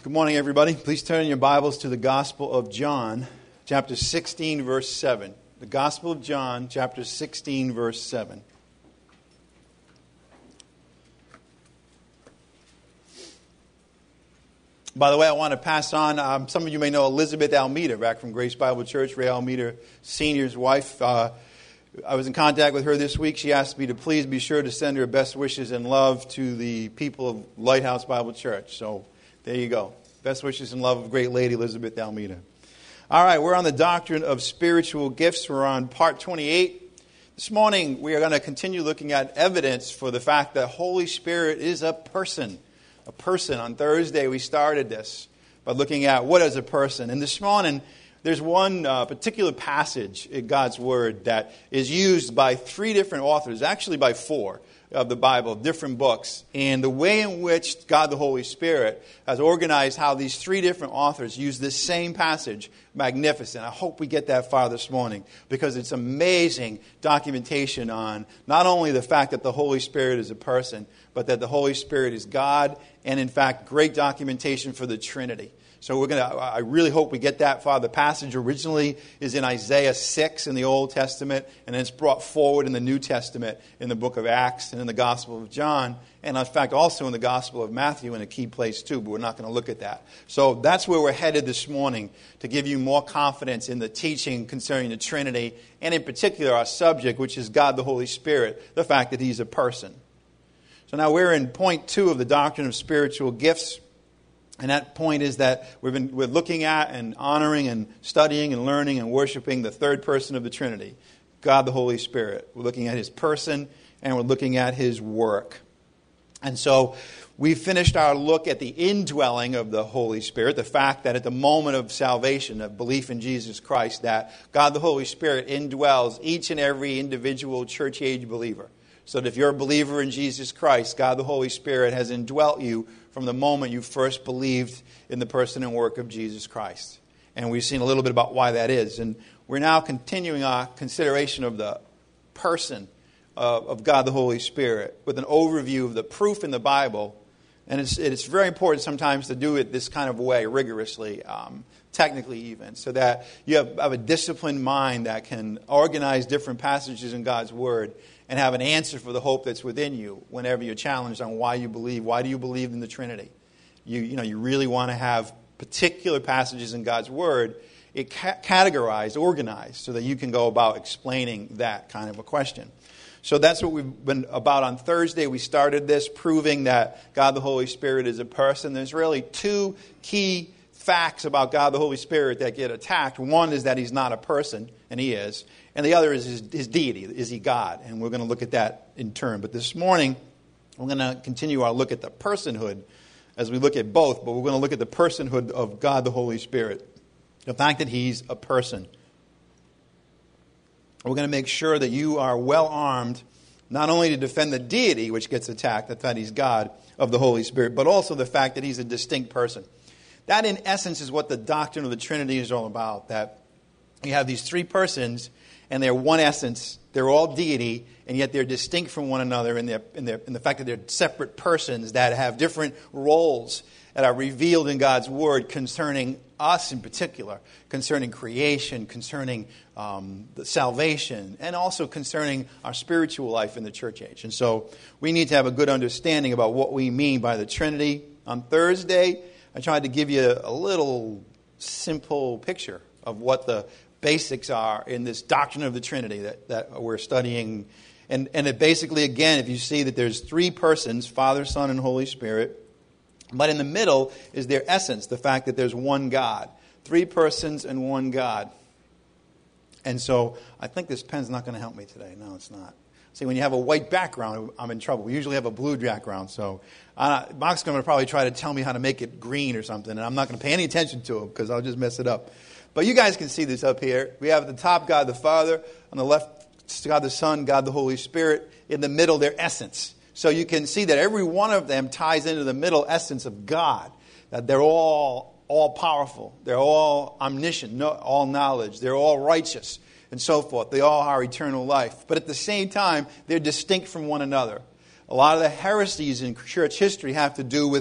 Good morning, everybody. Please turn in your Bibles to the Gospel of John, chapter 16, verse 7. The Gospel of John, chapter 16, verse 7. By the way, I want to pass on, some of you may know Elizabeth Almeida, back from Grace Bible Church, Ray Almeida Sr.'s wife. I was in contact with her this week. She asked me to please be sure to send her best wishes and love to the people of Lighthouse Bible Church. So there you go. Best wishes and love of great lady Elizabeth Almeida. All right, we're on the doctrine of spiritual gifts. We're on part 28. This morning, we are going to continue looking at evidence for the fact that Holy Spirit is a person. A person. On Thursday, we started this by looking at what is a person. And this morning, there's one particular passage in God's Word that is used by three different authors, actually by four of the Bible, different books. And the way in which God the Holy Spirit has organized how these three different authors use this same passage, magnificent. I hope we get that far this morning because it's amazing documentation on not only the fact that the Holy Spirit is a person, but that the Holy Spirit is God, and in fact, great documentation for the Trinity. So I really hope we get that far. The passage originally is in Isaiah 6 in the Old Testament, and then it's brought forward in the New Testament in the book of Acts and in the Gospel of John, and in fact also in the Gospel of Matthew in a key place too, but we're not going to look at that. So that's where we're headed this morning, to give you more confidence in the teaching concerning the Trinity, and in particular our subject, which is God the Holy Spirit, the fact that He's a person. So now we're in point 2 of the doctrine of spiritual gifts. And that point is that we're looking at and honoring and studying and learning and worshiping the third person of the Trinity, God the Holy Spirit. We're looking at His person and we're looking at His work. And so we finished our look at the indwelling of the Holy Spirit, the fact that at the moment of salvation, of belief in Jesus Christ, that God the Holy Spirit indwells each and every individual church-age believer. So that if you're a believer in Jesus Christ, God the Holy Spirit has indwelt you from the moment you first believed in the person and work of Jesus Christ. And we've seen a little bit about why that is. And we're now continuing our consideration of the person of God the Holy Spirit with an overview of the proof in the Bible. And it's very important sometimes to do it this kind of way, rigorously, technically even, so that you have a disciplined mind that can organize different passages in God's Word and have an answer for the hope that's within you whenever you're challenged on why you believe. Why do you believe in the Trinity? You really want to have particular passages in God's Word categorized, organized, so that you can go about explaining that kind of a question. So that's what we've been about on Thursday. We started this proving that God the Holy Spirit is a person. There's really two key facts about God the Holy Spirit that get attacked. One is that He's not a person, and He is. And the other is his deity. Is He God? And we're going to look at that in turn. But this morning, we're going to continue our look at the personhood as we look at both. But we're going to look at the personhood of God the Holy Spirit. The fact that He's a person. We're going to make sure that you are well armed, not only to defend the deity, which gets attacked, the fact that He's God, of the Holy Spirit, but also the fact that He's a distinct person. That, in essence, is what the doctrine of the Trinity is all about. That you have these three persons, and they're one essence. They're all deity, and yet they're distinct from one another in the fact that they're separate persons that have different roles that are revealed in God's Word concerning us in particular, concerning creation, concerning the salvation, and also concerning our spiritual life in the church age. And so we need to have a good understanding about what we mean by the Trinity. On Thursday, I tried to give you a little simple picture of what the basics are in this doctrine of the Trinity that we're studying. And it basically, again, if you see that there's three persons, Father, Son, and Holy Spirit, but in the middle is their essence, the fact that there's one God. Three persons and one God. And so I think this pen's not going to help me today. No, it's not. See, when you have a white background, I'm in trouble. We usually have a blue background. So Mark's going to probably try to tell me how to make it green or something, and I'm not going to pay any attention to him because I'll just mess it up. But you guys can see this up here. We have at the top God the Father, on the left God the Son, God the Holy Spirit, in the middle their essence. So you can see that every one of them ties into the middle essence of God, that they're all powerful, they're all omniscient, all knowledge, they're all righteous, and so forth. They all are eternal life. But at the same time, they're distinct from one another. A lot of the heresies in church history have to do with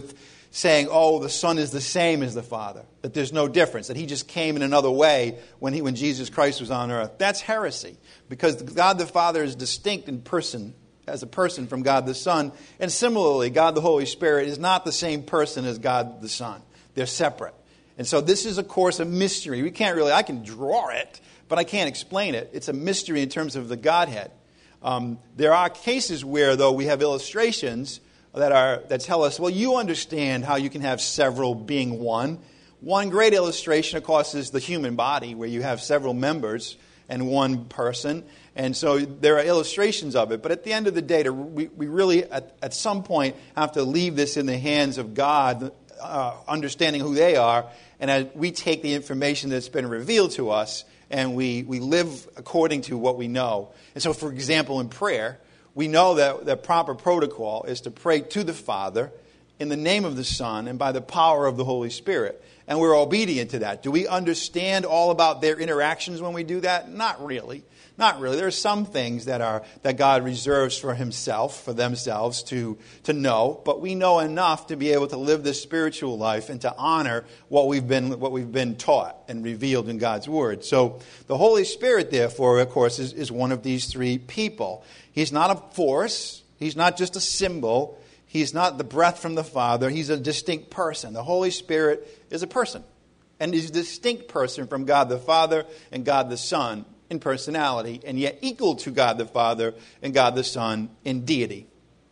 saying, oh, the Son is the same as the Father, that there's no difference, that he just came in another way when Jesus Christ was on earth. That's heresy, because God the Father is distinct in person, as a person, from God the Son. And similarly, God the Holy Spirit is not the same person as God the Son. They're separate. And so this is, of course, a mystery. I can draw it, but I can't explain it. It's a mystery in terms of the Godhead. There are cases where, though, we have illustrations that tell us, well, you understand how you can have several being one. One great illustration, of course, is the human body, where you have several members and one person. And so there are illustrations of it. But at the end of the day, we really, at some point, have to leave this in the hands of God, understanding who they are. And as we take the information that's been revealed to us, and we live according to what we know. And so, for example, in prayer, we know that the proper protocol is to pray to the Father in the name of the Son and by the power of the Holy Spirit. And we're obedient to that. Do we understand all about their interactions when we do that? Not really. Not really. There are some things that God reserves for himself, for themselves to know, but we know enough to be able to live this spiritual life and to honor what we've been taught and revealed in God's Word. So the Holy Spirit, therefore, of course, is one of these three people. He's not a force. He's not just a symbol. He's not the breath from the Father. He's a distinct person. The Holy Spirit is a person, and he's a distinct person from God the Father and God the Son in personality, and yet equal to God the Father and God the Son in deity.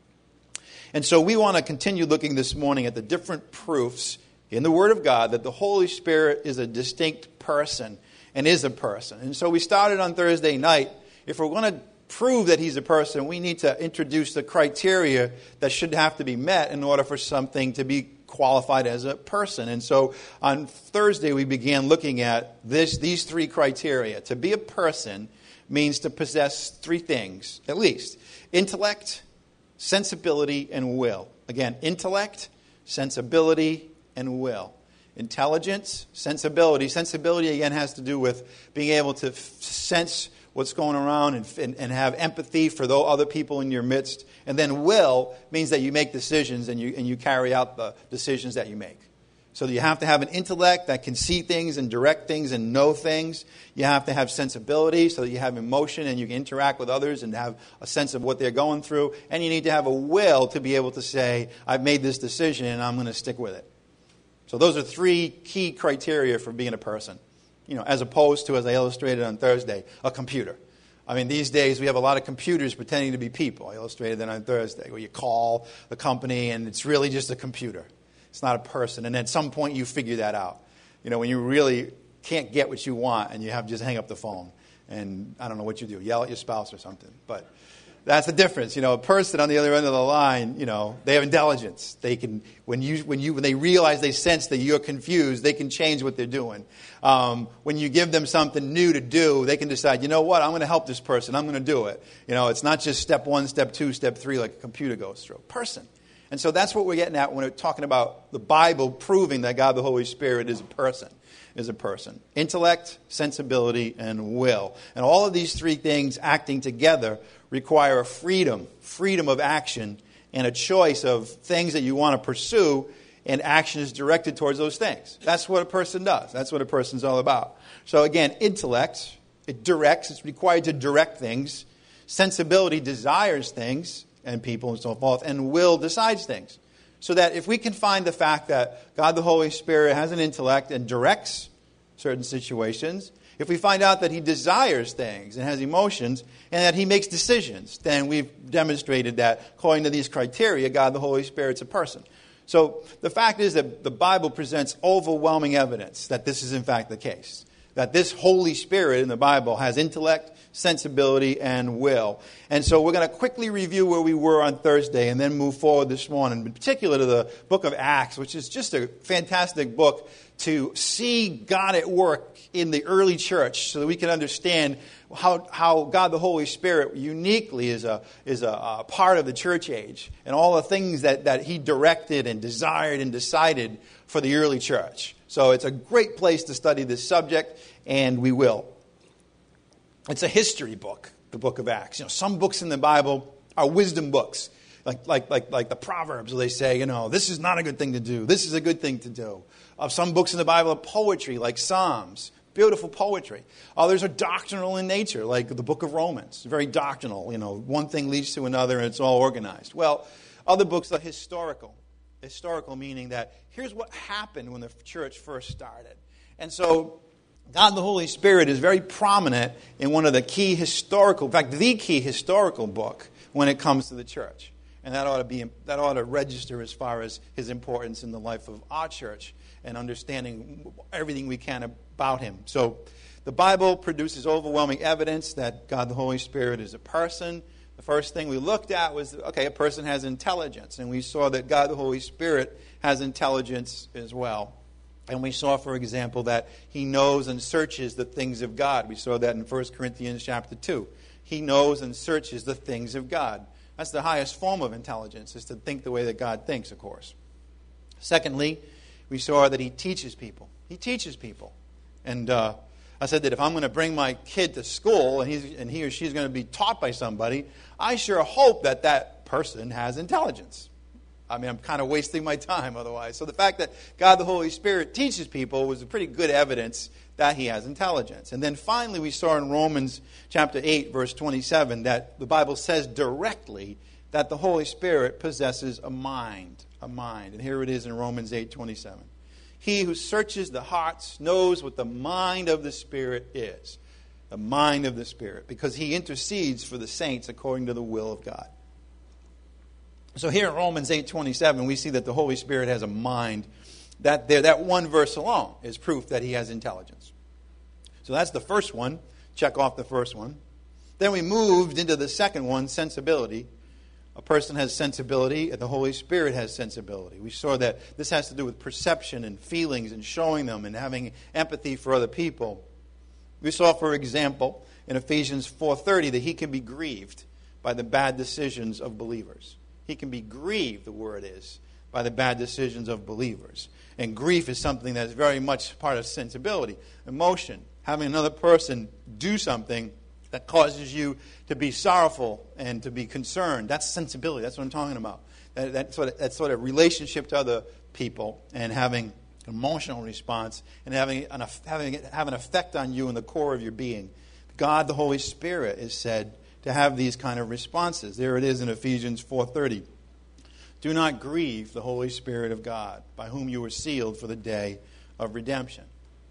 And so we want to continue looking this morning at the different proofs in the Word of God that the Holy Spirit is a distinct person and is a person. And so we started on Thursday night. If we're going to prove that he's a person, we need to introduce the criteria that should have to be met in order for something to be qualified as a person. And so on Thursday we began looking at these three criteria. To be a person means to possess three things, at least: intellect, sensibility, and will. Again, intellect, sensibility, and will. Intelligence, sensibility. Sensibility, again, has to do with being able to sense what's going around and have empathy for those other people in your midst. And then will means that you make decisions and you carry out the decisions that you make. So you have to have an intellect that can see things and direct things and know things. You have to have sensibility so that you have emotion and you can interact with others and have a sense of what they're going through. And you need to have a will to be able to say, I've made this decision and I'm going to stick with it. So those are three key criteria for being a person. As opposed to, as I illustrated on Thursday, a computer. I mean, these days we have a lot of computers pretending to be people. I illustrated that on Thursday, where you call the company and it's really just a computer. It's not a person. And at some point you figure that out. When you really can't get what you want and you have to just hang up the phone. And I don't know what you do, yell at your spouse or something. But that's the difference. A person on the other end of the line, they have intelligence. They can, when they realize, they sense that you're confused, they can change what they're doing. When you give them something new to do, they can decide, you know what, I'm going to help this person. I'm going to do it. It's not just step 1, step 2, step 3 like a computer goes through. Person. And so that's what we're getting at when we're talking about the Bible proving that God the Holy Spirit is a person. Intellect, sensibility, and will. And all of these three things acting together require a freedom of action and a choice of things that you want to pursue, and action is directed towards those things. That's what a person does. That's what a person's all about. So again, intellect, it's required to direct things. Sensibility desires things and people and so forth, and will decides things. So that if we can find the fact that God the Holy Spirit has an intellect and directs certain situations, if we find out that he desires things and has emotions and that he makes decisions, then we've demonstrated that, according to these criteria, God the Holy Spirit's a person. So the fact is that the Bible presents overwhelming evidence that this is in fact the case. That this Holy Spirit in the Bible has intellect, sensibility, and will. And so we're going to quickly review where we were on Thursday and then move forward this morning, in particular to the book of Acts, which is just a fantastic book to see God at work in the early church so that we can understand how God the Holy Spirit uniquely is a part of the church age and all the things that he directed and desired and decided for the early church. So it's a great place to study this subject, and we will. It's a history book, the book of Acts. Some books in the Bible are wisdom books. Like the Proverbs, where they say, this is not a good thing to do. This is a good thing to do. Some books in the Bible are poetry, like Psalms. Beautiful poetry. Others are doctrinal in nature, like the book of Romans. Very doctrinal. One thing leads to another and it's all organized. Well, other books are historical. Historical meaning that here's what happened when the church first started. And so God the Holy Spirit is very prominent in one of the key historical, in fact, the key historical book when it comes to the church. And that ought to register as far as his importance in the life of our church and understanding everything we can about him. So the Bible produces overwhelming evidence that God the Holy Spirit is a person. The first thing we looked at was, a person has intelligence. And we saw that God the Holy Spirit has intelligence as well. And we saw, for example, that he knows and searches the things of God. We saw that in 1 Corinthians chapter 2. He knows and searches the things of God. That's the highest form of intelligence, is to think the way that God thinks, of course. Secondly, we saw that he teaches people. He teaches people. And I said that if I'm going to bring my kid to school and he or she's going to be taught by somebody, I sure hope that that person has intelligence. I mean, I'm kind of wasting my time otherwise. So the fact that God the Holy Spirit teaches people was a pretty good evidence that he has intelligence. And then finally we saw in Romans chapter 8, verse 27, that the Bible says directly that the Holy Spirit possesses a mind. A mind. And here it is in Romans 8:27. He who searches the hearts knows what the mind of the Spirit is. The mind of the Spirit. Because he intercedes for the saints according to the will of God. So here in Romans 8:27, we see that the Holy Spirit has a mind. That one verse alone is proof that he has intelligence. So that's the first one. Check off the first one. Then we moved into the second one, sensibility. A person has sensibility, and the Holy Spirit has sensibility. We saw that this has to do with perception and feelings and showing them and having empathy for other people. We saw, for example, in Ephesians 4:30, that he can be grieved by the bad decisions of believers. He can be grieved, the word is, by the bad decisions of believers. And grief is something that is very much part of sensibility, emotion. Having another person do something that causes you to be sorrowful and to be concerned. That's sensibility. That's what I'm talking about. That sort of relationship to other people and having an emotional response and having it have an effect on you in the core of your being. God, the Holy Spirit, is said to have these kind of responses. There it is in Ephesians 4:30. Do not grieve the Holy Spirit of God, by whom you were sealed for the day of redemption.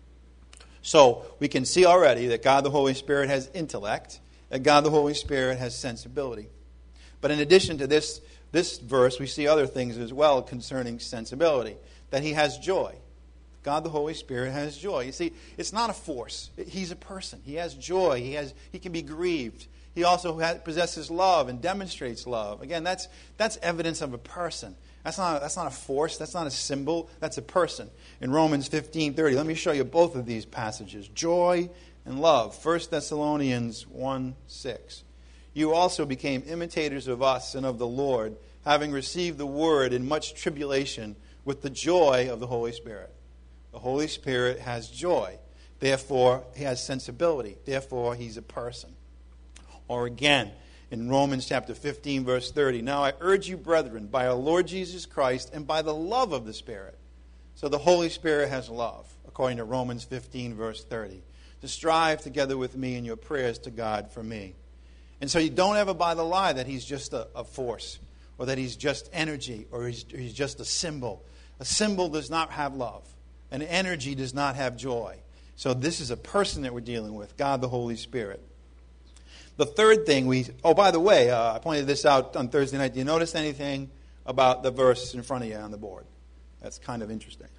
So we can see already that God the Holy Spirit has intellect, that God the Holy Spirit has sensibility. But in addition to this verse, we see other things as well concerning sensibility, that he has joy. God the Holy Spirit has joy. You see, it's not a force. He's a person. He has joy. He can be grieved. He also possesses love and demonstrates love. Again, that's evidence of a person. That's not a force. That's not a symbol. That's a person. In Romans 15:30, let me show you both of these passages. Joy and love. 1 Thessalonians 1:6. You also became imitators of us and of the Lord, having received the word in much tribulation with the joy of the Holy Spirit. The Holy Spirit has joy. Therefore, he has sensibility. Therefore, he's a person. Or again, in Romans chapter 15, verse 30, now I urge you, brethren, by our Lord Jesus Christ and by the love of the Spirit. So the Holy Spirit has love, according to Romans 15, verse 30, to strive together with me in your prayers to God for me. And so you don't ever buy the lie that he's just a force, or that he's just energy, or he's just a symbol. A symbol does not have love. An energy does not have joy. So this is a person that we're dealing with, God the Holy Spirit. The third thing by the way, I pointed this out on Thursday night. Do you notice anything about the verse in front of you on the board? That's kind of interesting.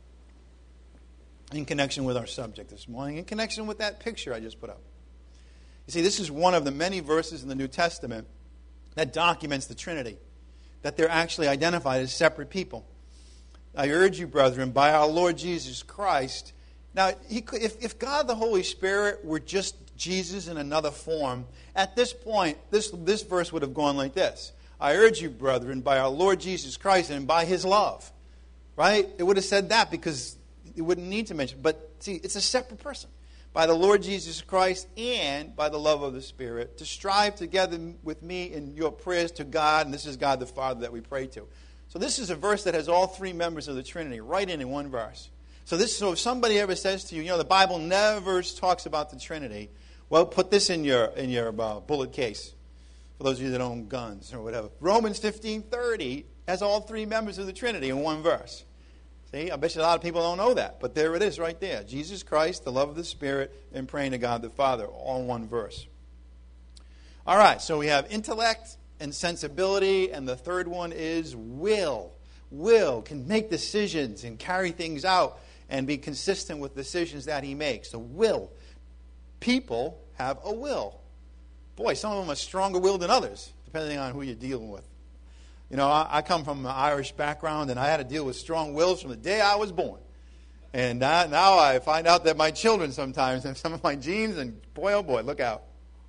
In connection with our subject this morning, in connection with that picture I just put up. You see, this is one of the many verses in the New Testament that documents the Trinity, that they're actually identified as separate people. I urge you, brethren, by our Lord Jesus Christ. Now, if God the Holy Spirit were just Jesus in another form, at this point, this verse would have gone like this. I urge you, brethren, by our Lord Jesus Christ and by his love. Right? It would have said that because it wouldn't need to mention. But see, it's a separate person. by the Lord Jesus Christ and by the love of the Spirit, to strive together with me in your prayers to God, and this is God the Father that we pray to. So this is a verse that has all three members of the Trinity right in one verse. So if somebody ever says to you, the Bible never talks about the Trinity, well, put this in your bullet case, for those of you that own guns or whatever. Romans 15:30 has all three members of the Trinity in one verse. See, I bet you a lot of people don't know that, but there it is right there. Jesus Christ, the love of the Spirit, and praying to God the Father, all in one verse. All right, so we have intellect and sensibility, and the third one is will. Will can make decisions and carry things out and be consistent with decisions that he makes. So will. People have a will. Boy, some of them are stronger willed than others, depending on who you're dealing with. I come from an Irish background, and I had to deal with strong wills from the day I was born. And now I find out that my children sometimes have some of my genes, and boy, oh boy, look out.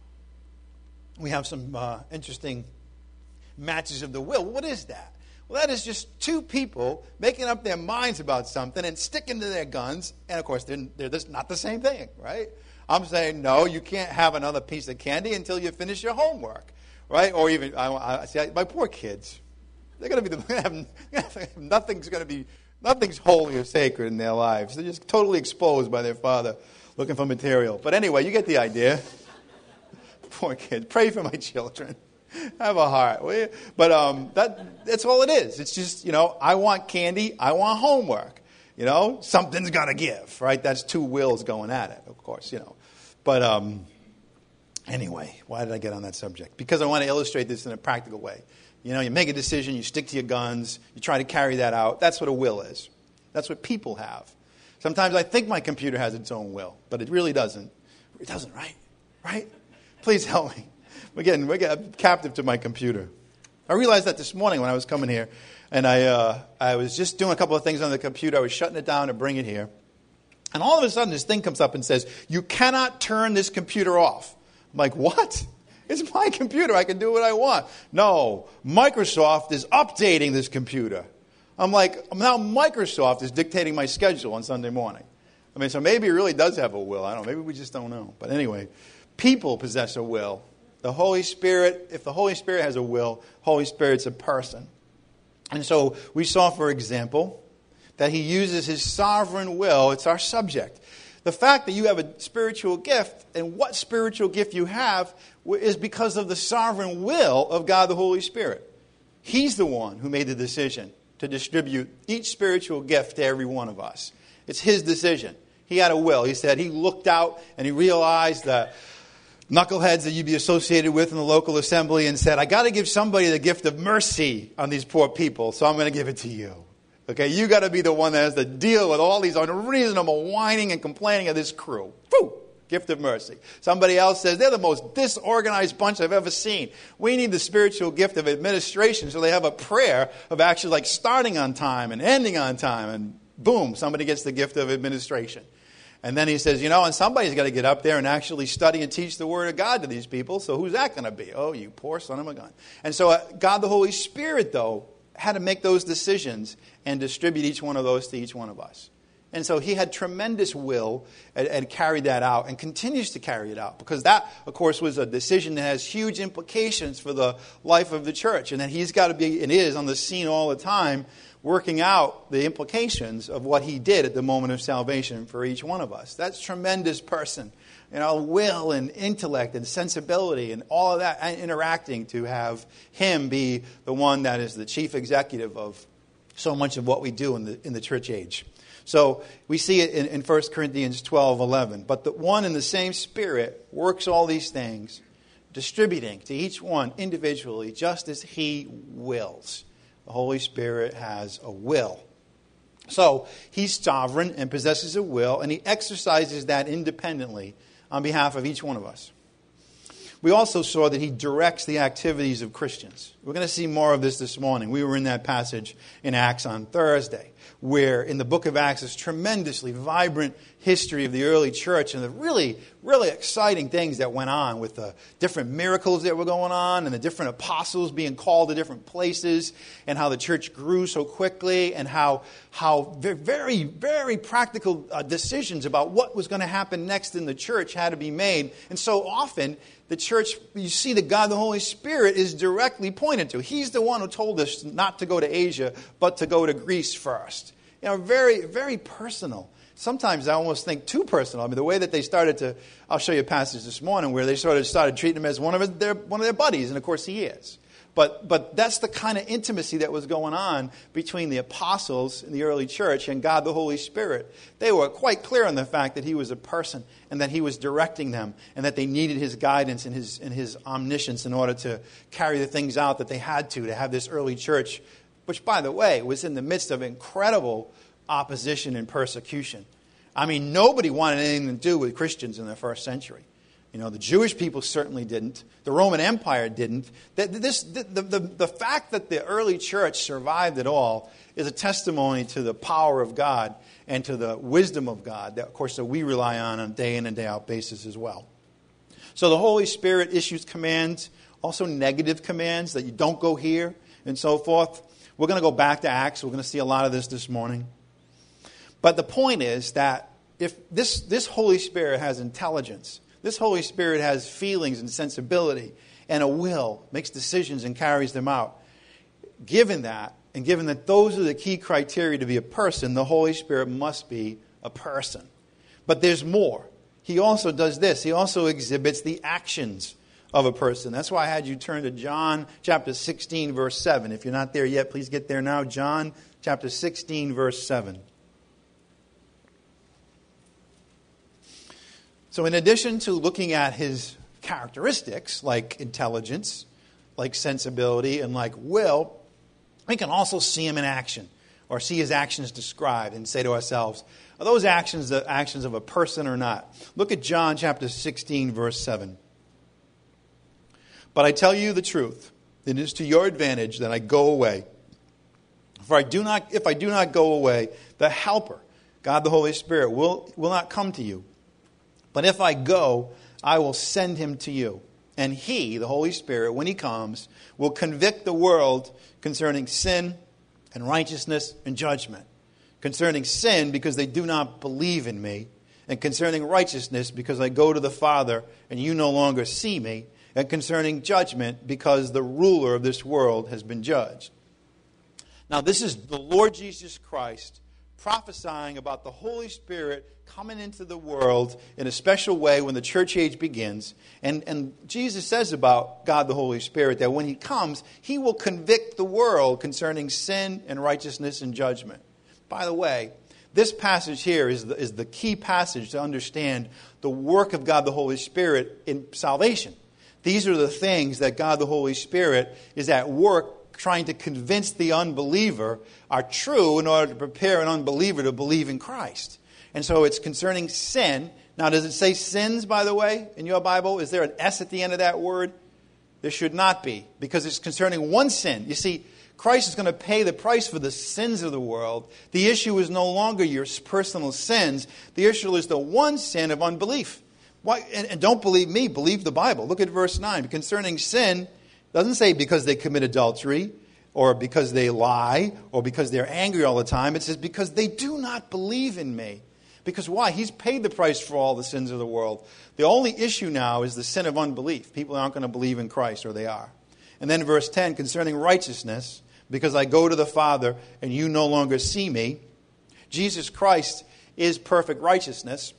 We have some interesting matches of the will. What is that? Well, that is just two people making up their minds about something and sticking to their guns. And, of course, they're just not the same thing, right? I'm saying, no, you can't have another piece of candy until you finish your homework, right? Or even, my poor kids. They're going to have nothing's holy or sacred in their lives. They're just totally exposed by their father looking for material. But anyway, you get the idea. Poor kids. Pray for my children. Have a heart, will you? But that's all it is. It's just, I want candy. I want homework. Something's got to give, right? That's two wills going at it, of course, But anyway, why did I get on that subject? Because I want to illustrate this in a practical way. You make a decision, you stick to your guns, you try to carry that out. That's what a will is. That's what people have. Sometimes I think my computer has its own will, but it really doesn't. It doesn't, right? Right? Please help me. I'm captive to my computer. I realized that this morning when I was coming here, and I was just doing a couple of things on the computer. I was shutting it down to bring it here. And all of a sudden, this thing comes up and says, you cannot turn this computer off. I'm like, what? It's my computer. I can do what I want. No, Microsoft is updating this computer. I'm like, now Microsoft is dictating my schedule on Sunday morning. So maybe it really does have a will. I don't know. Maybe we just don't know. But anyway, people possess a will. The Holy Spirit, if the Holy Spirit has a will, Holy Spirit's a person. And so we saw, for example, that he uses his sovereign will. It's our subject. The fact that you have a spiritual gift and what spiritual gift you have is because of the sovereign will of God the Holy Spirit. He's the one who made the decision to distribute each spiritual gift to every one of us. It's his decision. He had a will. He said he looked out and he realized that knuckleheads that you'd be associated with in the local assembly and said, I got to give somebody the gift of mercy on these poor people, so I'm going to give it to you. Okay, you got to be the one that has to deal with all these unreasonable whining and complaining of this crew. Whew, gift of mercy. Somebody else says, they're the most disorganized bunch I've ever seen. We need the spiritual gift of administration, so they have a prayer of actually like starting on time and ending on time, and boom, somebody gets the gift of administration. And then he says, and somebody's got to get up there and actually study and teach the Word of God to these people. So who's that going to be? Oh, you poor son of a gun. And so God the Holy Spirit, though, had to make those decisions and distribute each one of those to each one of us. And so he had tremendous will and carried that out and continues to carry it out. Because that, of course, was a decision that has huge implications for the life of the church. And that he's got to be and is on the scene all the time, working out the implications of what he did at the moment of salvation for each one of us. That's a tremendous person. Will and intellect and sensibility and all of that interacting to have him be the one that is the chief executive of so much of what we do in the church age. So we see it in 1 Corinthians 12:11. But the one and the same Spirit works all these things, distributing to each one individually just as he wills. The Holy Spirit has a will. So he's sovereign and possesses a will, and he exercises that independently on behalf of each one of us. we also saw that he directs the activities of Christians. We're going to see more of this morning. We were in that passage in Acts on Thursday, where in the book of Acts is tremendously vibrant history of the early church and the really, really exciting things that went on with the different miracles that were going on and the different apostles being called to different places and how the church grew so quickly and how very, very practical decisions about what was going to happen next in the church had to be made. And so often the church, you see that God the Holy Spirit is directly pointed to. He's the one who told us not to go to Asia, but to go to Greece first. Very, very personal. Sometimes I almost think too personal. I mean, the way that they started to, I'll show you a passage this morning where they started treating him as one of their buddies, and of course he is. But that's the kind of intimacy that was going on between the apostles in the early church and God the Holy Spirit. They were quite clear on the fact that he was a person and that he was directing them and that they needed his guidance and his omniscience in order to carry the things out that they had to have this early church, which, by the way, was in the midst of incredible opposition and persecution. I mean, nobody wanted anything to do with Christians in the first century. The Jewish people certainly didn't. The Roman Empire didn't. The fact that the early church survived it all is a testimony to the power of God and to the wisdom of God, that, of course, that we rely on a day in and day out basis as well. So the Holy Spirit issues commands, also negative commands that you don't go here and so forth. We're going to go back to Acts. We're going to see a lot of this morning. But the point is that if this Holy Spirit has intelligence, this Holy Spirit has feelings and sensibility and a will, makes decisions and carries them out. Given that, and given that those are the key criteria to be a person, the Holy Spirit must be a person. But there's more. He also does this. He also exhibits the actions of a person. That's why I had you turn to John chapter 16, verse 7. If you're not there yet, please get there now. John chapter 16, verse 7. So in addition to looking at his characteristics, like intelligence, like sensibility, and like will, we can also see him in action, or see his actions described, and say to ourselves, are those actions the actions of a person or not? Look at John chapter 16, verse 7. But I tell you the truth, it is to your advantage that I go away. If I do not go away, the Helper, God the Holy Spirit, will not come to you. But if I go, I will send him to you. And he, the Holy Spirit, when he comes, will convict the world concerning sin and righteousness and judgment. Concerning sin, because they do not believe in me. And concerning righteousness, because I go to the Father and you no longer see me. And concerning judgment, because the ruler of this world has been judged. Now this is the Lord Jesus Christ prophesying about the Holy Spirit coming into the world in a special way when the church age begins. And Jesus says about God the Holy Spirit that when he comes, he will convict the world concerning sin and righteousness and judgment. By the way, this passage here is the key passage to understand the work of God the Holy Spirit in salvation. These are the things that God the Holy Spirit is at work trying to convince the unbeliever are true in order to prepare an unbeliever to believe in Christ. And so it's concerning sin. Now, does it say sins, by the way, in your Bible? Is there an S at the end of that word? There should not be, because it's concerning one sin. You see, Christ is going to pay the price for the sins of the world. The issue is no longer your personal sins. The issue is the one sin of unbelief. Why? And don't believe me, believe the Bible. Look at verse 9. Concerning sin, doesn't say because they commit adultery, or because they lie, or because they're angry all the time. It says because they do not believe in me. Because why? He's paid the price for all the sins of the world. The only issue now is the sin of unbelief. People aren't going to believe in Christ, or they are. And then verse 10, concerning righteousness, because I go to the Father and you no longer see me. Jesus Christ is perfect righteousness.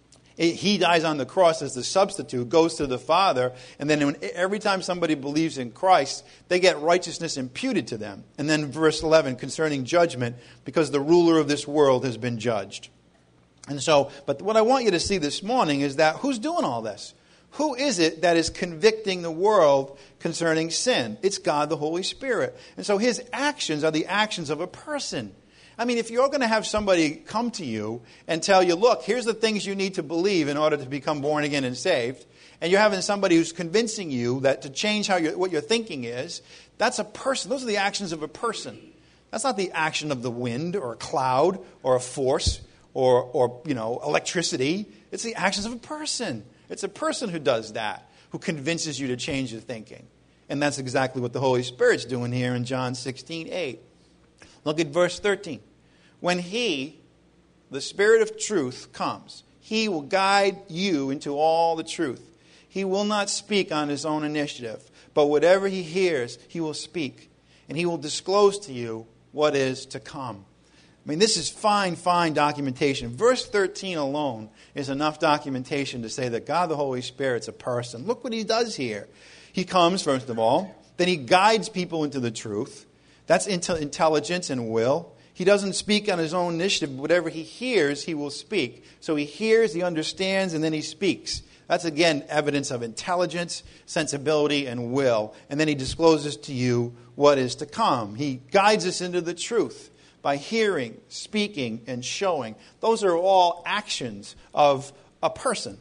He dies on the cross as the substitute, goes to the Father, and then every time somebody believes in Christ, they get righteousness imputed to them. And then verse 11, concerning judgment, because the ruler of this world has been judged. And so, but what I want you to see this morning is that who's doing all this? Who is it that is convicting the world concerning sin? It's God the Holy Spirit. And so his actions are the actions of a person. I mean, if you're going to have somebody come to you and tell you, look, here's the things you need to believe in order to become born again and saved, and you're having somebody who's convincing you that to change what your thinking is, that's a person. Those are the actions of a person. That's not the action of the wind or a cloud or a force or electricity. It's the actions of a person. It's a person who does that, who convinces you to change your thinking. And that's exactly what the Holy Spirit's doing here in John 16:8. Look at verse 13. When He, the Spirit of truth, comes, He will guide you into all the truth. He will not speak on His own initiative, but whatever He hears, He will speak. And He will disclose to you what is to come. I mean, this is fine documentation. Verse 13 alone is enough documentation to say that God the Holy Spirit's a person. Look what He does here. He comes, first of all. Then He guides people into the truth. That's intelligence and will. He doesn't speak on His own initiative. Whatever He hears, He will speak. So He hears, He understands, and then He speaks. That's, again, evidence of intelligence, sensibility, and will. And then He discloses to you what is to come. He guides us into the truth by hearing, speaking, and showing. Those are all actions of a person.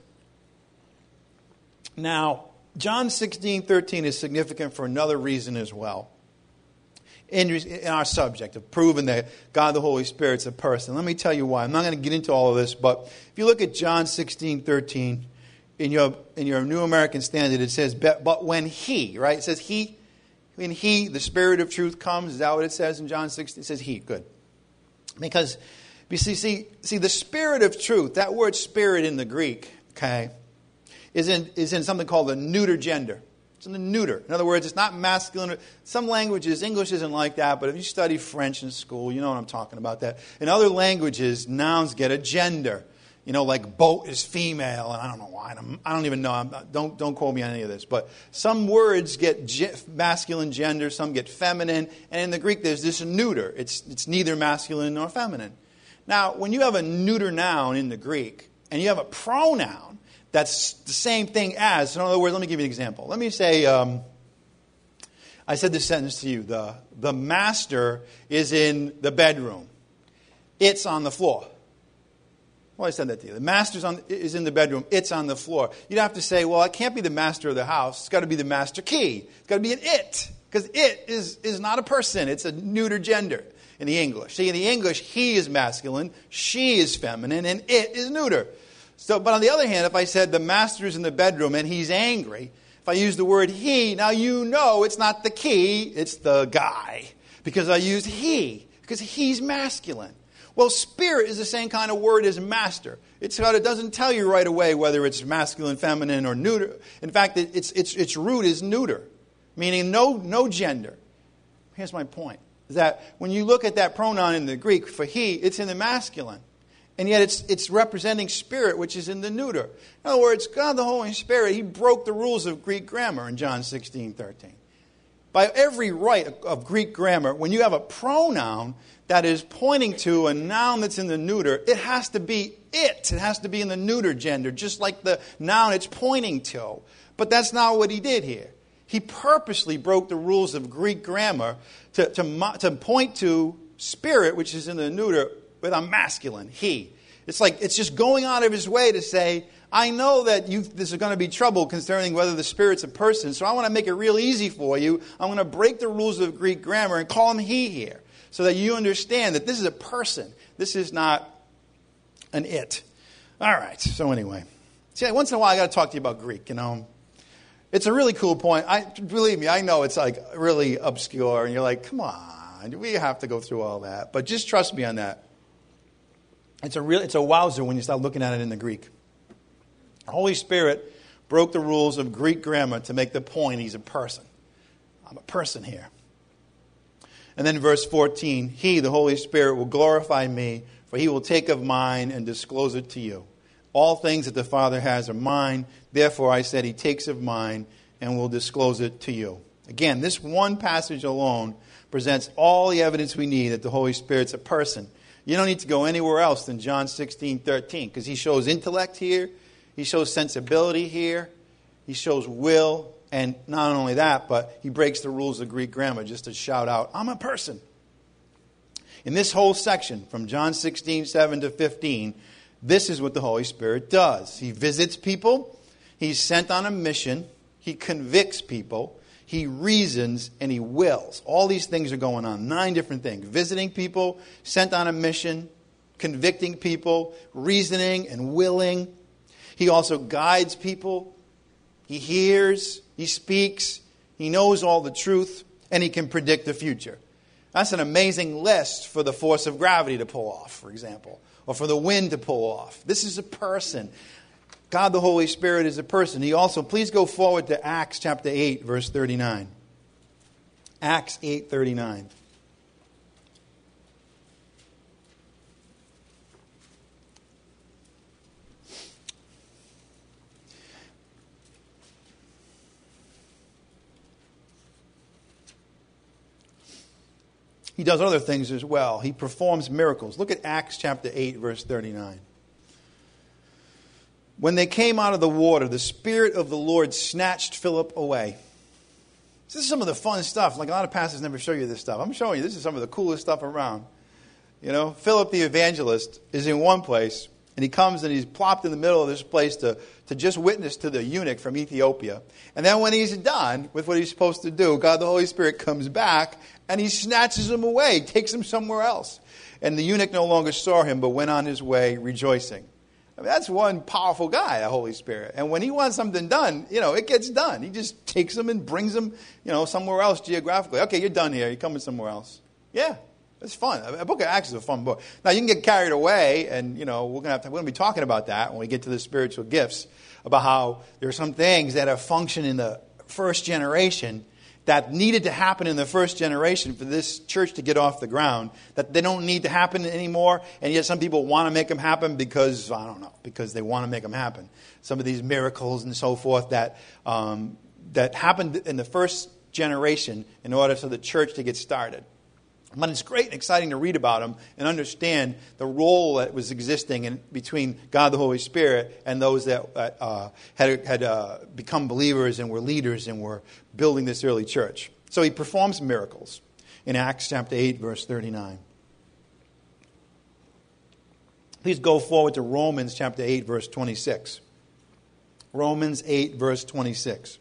Now, John 16:13 is significant for another reason as well. In our subject of proving that God the Holy Spirit's a person. Let me tell you why. I'm not going to get into all of this, but if you look at John 16:13, in your New American Standard, it says, but when He, right? It says He, when He, the Spirit of truth comes. Is that what it says in John 16? It says He. Good. Because, you see, the Spirit of truth, that word spirit in the Greek, okay, is in something called the neuter gender. It's in the neuter. In other words, it's not masculine. Some languages, English isn't like that, but if you study French in school, you know what I'm talking about that. In other languages, nouns get a gender. Like boat is female, and I don't know why. I don't even know. Don't quote me on any of this. But some words get masculine gender, some get feminine. And in the Greek, there's this neuter. It's neither masculine nor feminine. Now, when you have a neuter noun in the Greek, and you have a pronoun that's the same thing as, so in other words, let me give you an example. Let me say, I said this sentence to you. The master is in the bedroom. It's on the floor. Well, I said that to you. The master is in the bedroom. It's on the floor. You'd have to say, well, it can't be the master of the house. It's got to be the master key. It's got to be an it. Because it is not a person. It's a neuter gender in the English. See, in the English, he is masculine, she is feminine, and it is neuter. So, but on the other hand, if I said the master is in the bedroom and he's angry, if I use the word he, now you know it's not the key, it's the guy. Because I used he, because he's masculine. Well, spirit is the same kind of word as master. It doesn't tell you right away whether it's masculine, feminine, or neuter. In fact, its root is neuter, meaning no gender. Here's my point, is that when you look at that pronoun in the Greek for he, it's in the masculine. And yet it's representing spirit, which is in the neuter. In other words, God the Holy Spirit, He broke the rules of Greek grammar in John 16:13. By every right of Greek grammar, when you have a pronoun that is pointing to a noun that's in the neuter, it has to be it. It has to be in the neuter gender, just like the noun it's pointing to. But that's not what He did here. He purposely broke the rules of Greek grammar to point to spirit, which is in the neuter, with a masculine, he. It's just going out of His way to say, I know that this is going to be trouble concerning whether the Spirit's a person, so I want to make it real easy for you. I'm going to break the rules of Greek grammar and call him he here, so that you understand that this is a person. This is not an it. All right, so anyway. See, once in a while I got to talk to you about Greek, It's a really cool point. Believe me, I know it's like really obscure, and you're like, come on, do we have to go through all that? But just trust me on that. It's a wowzer when you start looking at it in the Greek. The Holy Spirit broke the rules of Greek grammar to make the point He's a person. I'm a person here. And then verse 14, He, the Holy Spirit, will glorify me, for He will take of mine and disclose it to you. All things that the Father has are mine. Therefore, I said He takes of mine and will disclose it to you. Again, this one passage alone presents all the evidence we need that the Holy Spirit's a person. You don't need to go anywhere else than John 16:13, because He shows intellect here, He shows sensibility here, He shows will, and not only that, but He breaks the rules of Greek grammar just to shout out, I'm a person. In this whole section, from John 16:7 to 15, this is what the Holy Spirit does. He visits people, He's sent on a mission. He convicts people. He reasons and he wills. All these things are going on. 9 different things. Visiting people, sent on a mission, convicting people, reasoning and willing. He also guides people. He hears. He speaks. He knows all the truth. And he can predict the future. That's an amazing list for the force of gravity to pull off, for example. Or for the wind to pull off. This is a person. God the Holy Spirit is a person. He also, please go forward to Acts chapter 8, verse 39. Acts 8:39. He does other things as well. He performs miracles. Look at Acts chapter 8, verse 39. When they came out of the water, the Spirit of the Lord snatched Philip away. This is some of the fun stuff. Like a lot of pastors never show you this stuff. I'm showing you this is some of the coolest stuff around. You know, Philip the evangelist is in one place, and he comes and he's plopped in the middle of this place to just witness to the eunuch from Ethiopia. And then when he's done with what he's supposed to do, God the Holy Spirit comes back and he snatches him away, takes him somewhere else. And the eunuch no longer saw him, but went on his way rejoicing. I mean, that's one powerful guy, the Holy Spirit. And when he wants something done, it gets done. He just takes them and brings them, somewhere else geographically. Okay, you're done here. You're coming somewhere else. Yeah, it's fun. A book of Acts is a fun book. Now, you can get carried away, and, we're going to be talking about that when we get to the spiritual gifts, about how there are some things that have functioned in the first generation that needed to happen in the first generation for this church to get off the ground, that they don't need to happen anymore, and yet some people want to make them happen because they want to make them happen. Some of these miracles and so forth that happened in the first generation in order for the church to get started. But it's great and exciting to read about them and understand the role that was existing between God the Holy Spirit and those that had become believers and were leaders and were building this early church. So he performs miracles in Acts chapter 8, verse 39. Please go forward to Romans chapter 8, verse 26. Romans 8, verse 26.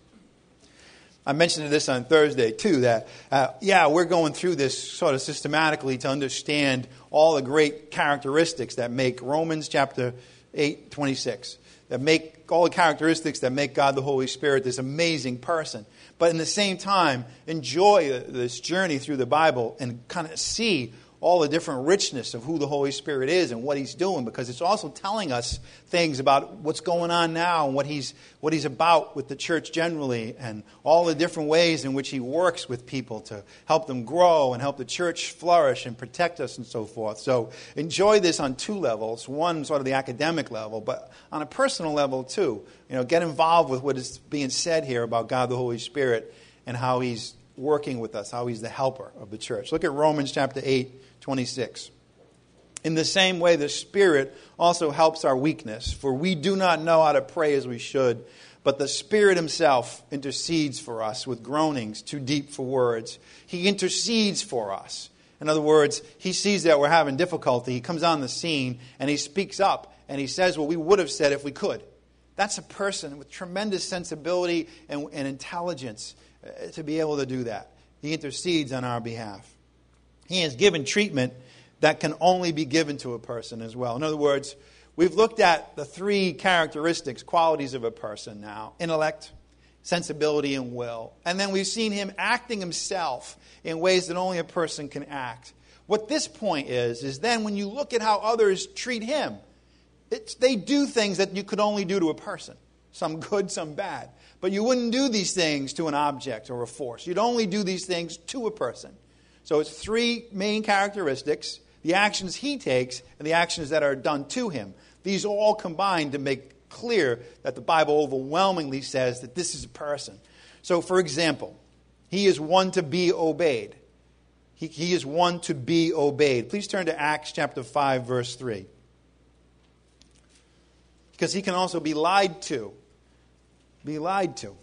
I mentioned this on Thursday, too, that, we're going through this sort of systematically to understand all the great characteristics that make Romans chapter 8, 26, that make all the characteristics that make God the Holy Spirit this amazing person. But in the same time, enjoy this journey through the Bible and kind of see all the different richness of who the Holy Spirit is and what He's doing, because it's also telling us things about what's going on now and what He's about with the church generally, and all the different ways in which He works with people to help them grow and help the church flourish and protect us and so forth. So enjoy this on 2 levels. One, sort of the academic level, but on a personal level too. Get involved with what is being said here about God the Holy Spirit and how He's working with us, how He's the helper of the church. Look at Romans chapter 8, 26. In the same way, the Spirit also helps our weakness, for we do not know how to pray as we should, but the Spirit Himself intercedes for us with groanings too deep for words. He intercedes for us. In other words, He sees that we're having difficulty. He comes on the scene and He speaks up and He says what we would have said if we could. That's a person with tremendous sensibility and intelligence to be able to do that. He intercedes on our behalf. He has given treatment that can only be given to a person as well. In other words, we've looked at the 3 characteristics, qualities of a person now: intellect, sensibility, and will. And then we've seen Him acting Himself in ways that only a person can act. What this point is then when you look at how others treat Him, they do things that you could only do to a person. Some good, some bad. But you wouldn't do these things to an object or a force. You'd only do these things to a person. So it's 3 main characteristics: the actions He takes and the actions that are done to Him. These all combine to make clear that the Bible overwhelmingly says that this is a person. So, for example, He is one to be obeyed. He is one to be obeyed. Please turn to Acts chapter 5, verse 3. Because He can also be lied to. Be lied to.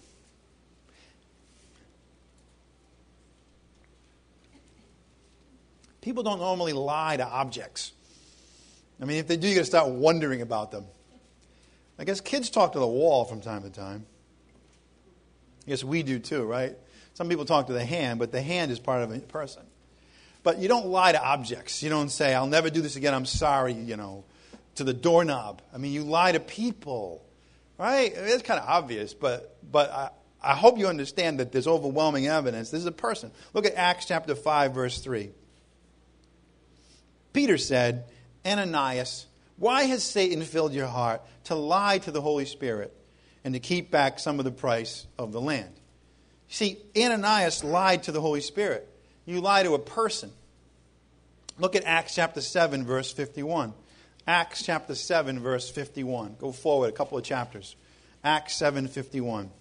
People don't normally lie to objects. I mean, if they do, you got to start wondering about them. I guess kids talk to the wall from time to time. I guess we do too, right? Some people talk to the hand, but the hand is part of a person. But you don't lie to objects. You don't say, I'll never do this again, I'm sorry, to the doorknob. I mean, you lie to people, right? I mean, it's kind of obvious, but I hope you understand that there's overwhelming evidence. This is a person. Look at Acts chapter 5, verse 3. Peter said, Ananias, why has Satan filled your heart to lie to the Holy Spirit and to keep back some of the price of the land? You see, Ananias lied to the Holy Spirit. You lie to a person. Look at Acts chapter 7, verse 51. Acts chapter 7, verse 51. Go forward a couple of chapters. Acts 7:51.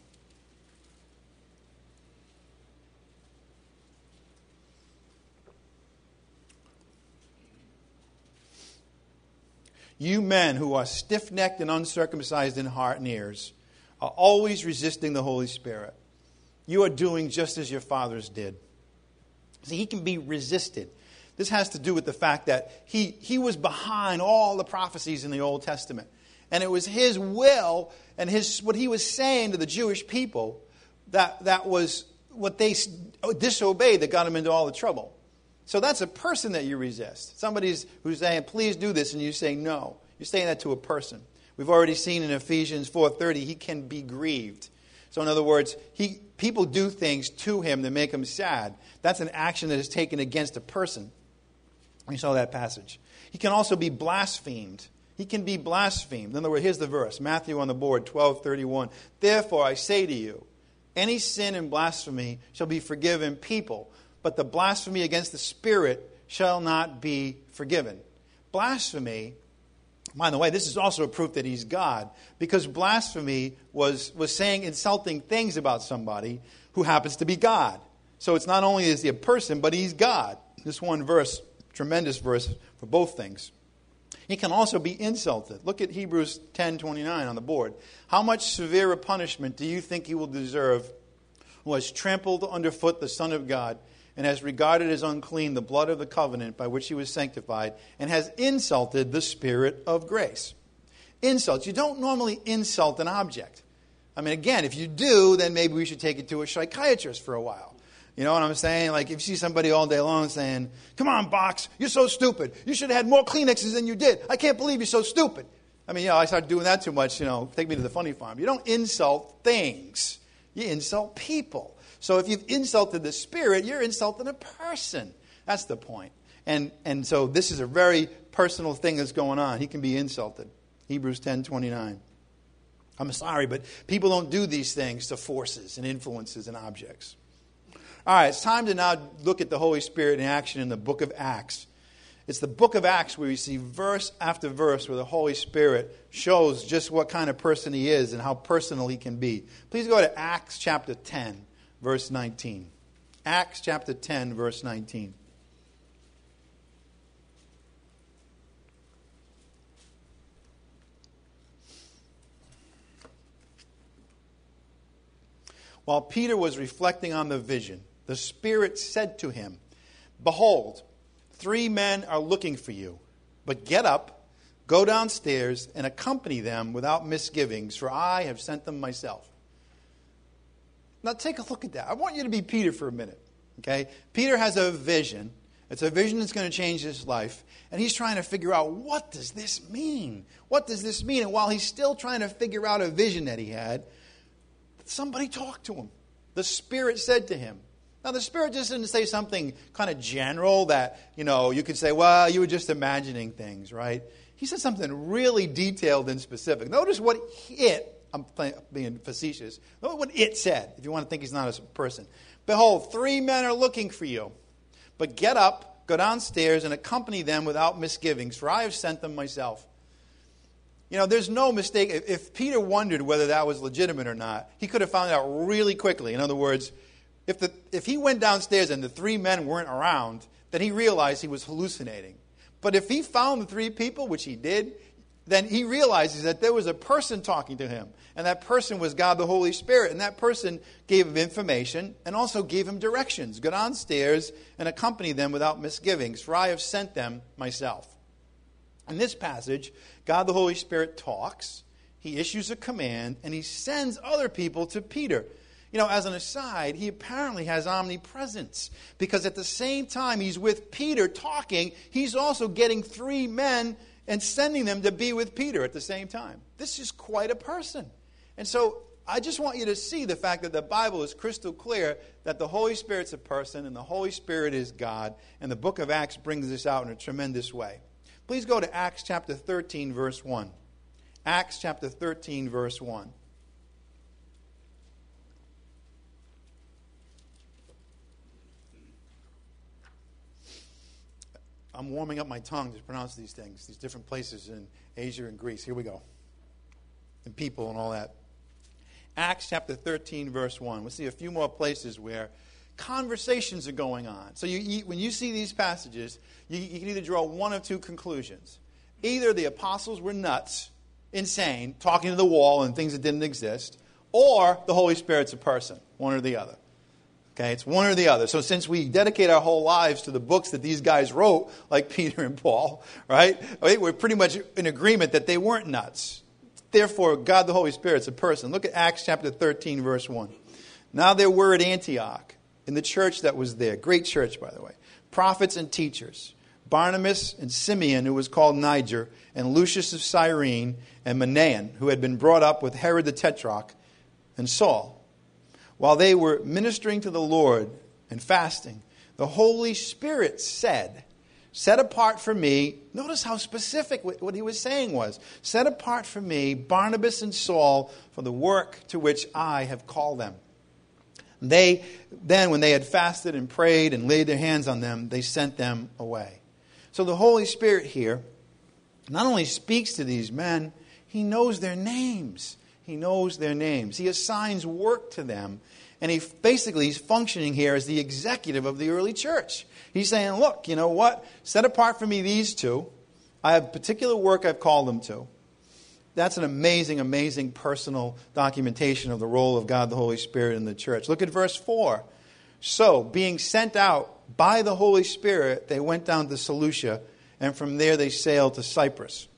You men who are stiff-necked and uncircumcised in heart and ears are always resisting the Holy Spirit. You are doing just as your fathers did. See, he can be resisted. This has to do with the fact that he was behind all the prophecies in the Old Testament. And it was his will and what he was saying to the Jewish people that was what they disobeyed that got him into all the trouble. So that's a person that you resist. Somebody who's saying, please do this, and you say no. You're saying that to a person. We've already seen in Ephesians 4:30, he can be grieved. So in other words, people do things to him that make him sad. That's an action that is taken against a person. We saw that passage. He can also be blasphemed. He can be blasphemed. In other words, here's the verse. Matthew on the board, 12:31. Therefore I say to you, any sin and blasphemy shall be forgiven people, but the blasphemy against the Spirit shall not be forgiven. Blasphemy, by the way, this is also a proof that he's God, because blasphemy was saying insulting things about somebody who happens to be God. So it's not only is he a person, but he's God. This one verse, tremendous verse for both things. He can also be insulted. Look at Hebrews 10:29 on the board. How much severer punishment do you think he will deserve who has trampled underfoot the Son of God and has regarded as unclean the blood of the covenant by which he was sanctified, and has insulted the Spirit of grace? Insults. You don't normally insult an object. I mean, again, if you do, then maybe we should take it to a psychiatrist for a while. You know what I'm saying? Like, if you see somebody all day long saying, come on, Box, you're so stupid. You should have had more Kleenexes than you did. I can't believe you're so stupid. I mean, I started doing that too much, take me to the funny farm. You don't insult things. You insult people. So if you've insulted the Spirit, you're insulting a person. That's the point. And so this is a very personal thing that's going on. He can be insulted. Hebrews 10:29. I'm sorry, but people don't do these things to forces and influences and objects. All right, it's time to now look at the Holy Spirit in action in the book of Acts. It's the book of Acts where we see verse after verse where the Holy Spirit shows just what kind of person he is and how personal he can be. Please go to Acts chapter 10. Verse 19. Acts chapter 10, verse 19. While Peter was reflecting on the vision, the Spirit said to him, behold, 3 men are looking for you, but get up, go downstairs, and accompany them without misgivings, for I have sent them myself. Now take a look at that. I want you to be Peter for a minute. Okay? Peter has a vision. It's a vision that's going to change his life. And he's trying to figure out, what does this mean? What does this mean? And while he's still trying to figure out a vision that he had, somebody talked to him. The Spirit said to him. Now the Spirit just didn't say something kind of general that, you could say, well, you were just imagining things, right? He said something really detailed and specific. Notice what I'm being facetious. Look what it said, if you want to think he's not a person. Behold, 3 men are looking for you. But get up, go downstairs, and accompany them without misgivings, for I have sent them myself. There's no mistake. If Peter wondered whether that was legitimate or not, he could have found out really quickly. In other words, if he went downstairs and the 3 men weren't around, then he realized he was hallucinating. But if he found the 3 people, which he did, then he realizes that there was a person talking to him. And that person was God the Holy Spirit. And that person gave him information and also gave him directions. Go downstairs and accompany them without misgivings, for I have sent them myself. In this passage, God the Holy Spirit talks. he issues a command, and he sends other people to Peter. You know, as an aside, he apparently has omnipresence, because at the same time he's with Peter talking, he's also getting 3 men and sending them to be with Peter at the same time. This is quite a person. And so I just want you to see the fact that the Bible is crystal clear that the Holy Spirit's a person and the Holy Spirit is God, and the book of Acts brings this out in a tremendous way. Please go to Acts chapter 13, verse 1. Acts chapter 13, verse 1. I'm warming up my tongue to pronounce these things, these different places in Asia and Greece. Here we go. And people and all that. Acts chapter 13, verse 1. We'll see a few more places where conversations are going on. So when you see these passages, you can either draw one of two conclusions. Either the apostles were nuts, insane, talking to the wall and things that didn't exist, or the Holy Spirit's a person, one or the other. Okay, it's one or the other. So since we dedicate our whole lives to the books that these guys wrote, like Peter and Paul, right, we're pretty much in agreement that they weren't nuts. Therefore, God the Holy Spirit's a person. Look at Acts chapter 13, verse 1. Now there were at Antioch, in the church that was there, great church, by the way, prophets and teachers, Barnabas and Simeon, who was called Niger, and Lucius of Cyrene, and Manaen, who had been brought up with Herod the Tetrarch, and Saul. While they were ministering to the Lord and fasting, the Holy Spirit said, set apart for me, notice how specific what he was saying was, set apart for me Barnabas and Saul for the work to which I have called them. Then, when they had fasted and prayed and laid their hands on them, they sent them away. So the Holy Spirit here not only speaks to these men, he knows their names. He knows their names. He assigns work to them. And he's functioning here as the executive of the early church. He's saying, look, you know what? Set apart for me these two. I have particular work I've called them to. That's an amazing, amazing personal documentation of the role of God the Holy Spirit in the church. Look at verse 4. So, being sent out by the Holy Spirit, they went down to Seleucia, and from there they sailed to Cyprus.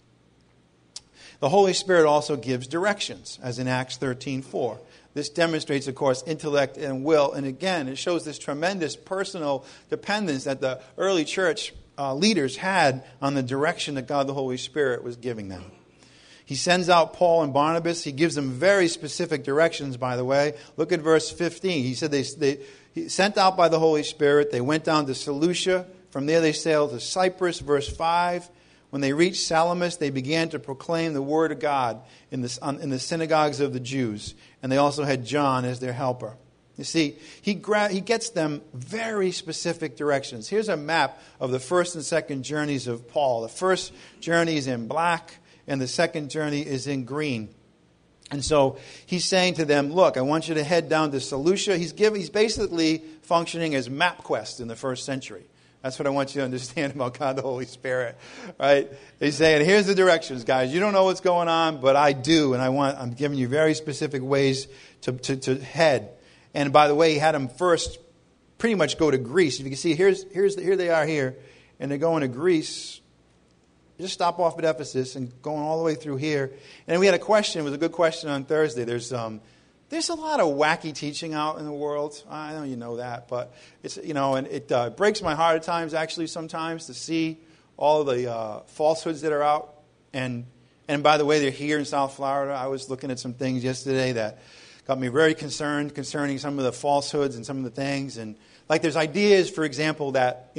The Holy Spirit also gives directions, as in Acts 13:4. This demonstrates, of course, intellect and will. And again, it shows this tremendous personal dependence that the early church leaders had on the direction that God the Holy Spirit was giving them. He sends out Paul and Barnabas. He gives them very specific directions, by the way. Look at verse 15. He said they sent out by the Holy Spirit. They went down to Seleucia. From there they sailed to Cyprus. Verse 5. When they reached Salamis, they began to proclaim the word of God in the synagogues of the Jews. And they also had John as their helper. You see, he gets them very specific directions. Here's a map of the first and second journeys of Paul. The first journey is in black, and the second journey is in green. And so he's saying to them, look, I want you to head down to Seleucia. He's basically functioning as MapQuest in the first century. That's what I want you to understand about God the Holy Spirit, right? He's saying, here's the directions, guys. You don't know what's going on, but I do, and I'm giving you very specific ways to head. And by the way, he had them first pretty much go to Greece. If you can see, here they are here, and they're going to Greece. Just stop off at Ephesus and going all the way through here. And we had a question. It was a good question on Thursday. There's a lot of wacky teaching out in the world. I know you know that, but it's and it breaks my heart at times, actually, sometimes to see all the falsehoods that are out. And by the way, they're here in South Florida. I was looking at some things yesterday that got me very concerned concerning some of the falsehoods and some of the things. And like there's ideas, for example, that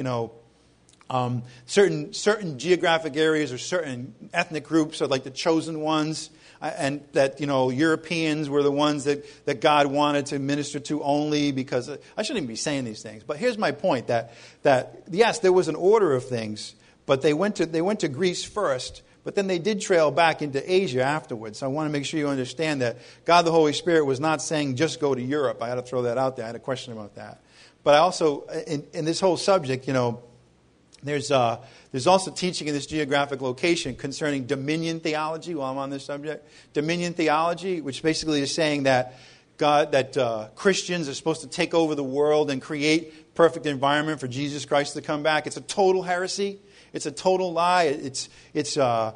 certain geographic areas or certain ethnic groups are like the chosen ones. And that, Europeans were the ones that God wanted to minister to only because... I shouldn't even be saying these things. But here's my point, that yes, there was an order of things, but they went to Greece first, but then they did trail back into Asia afterwards. So I want to make sure you understand that God the Holy Spirit was not saying just go to Europe. I had to throw that out there. I had a question about that. But I also, in this whole subject, there's also teaching in this geographic location concerning dominion theology while I'm on this subject. Dominion theology, which basically is saying that Christians are supposed to take over the world and create perfect environment for Jesus Christ to come back. It's a total heresy. It's a total lie. It's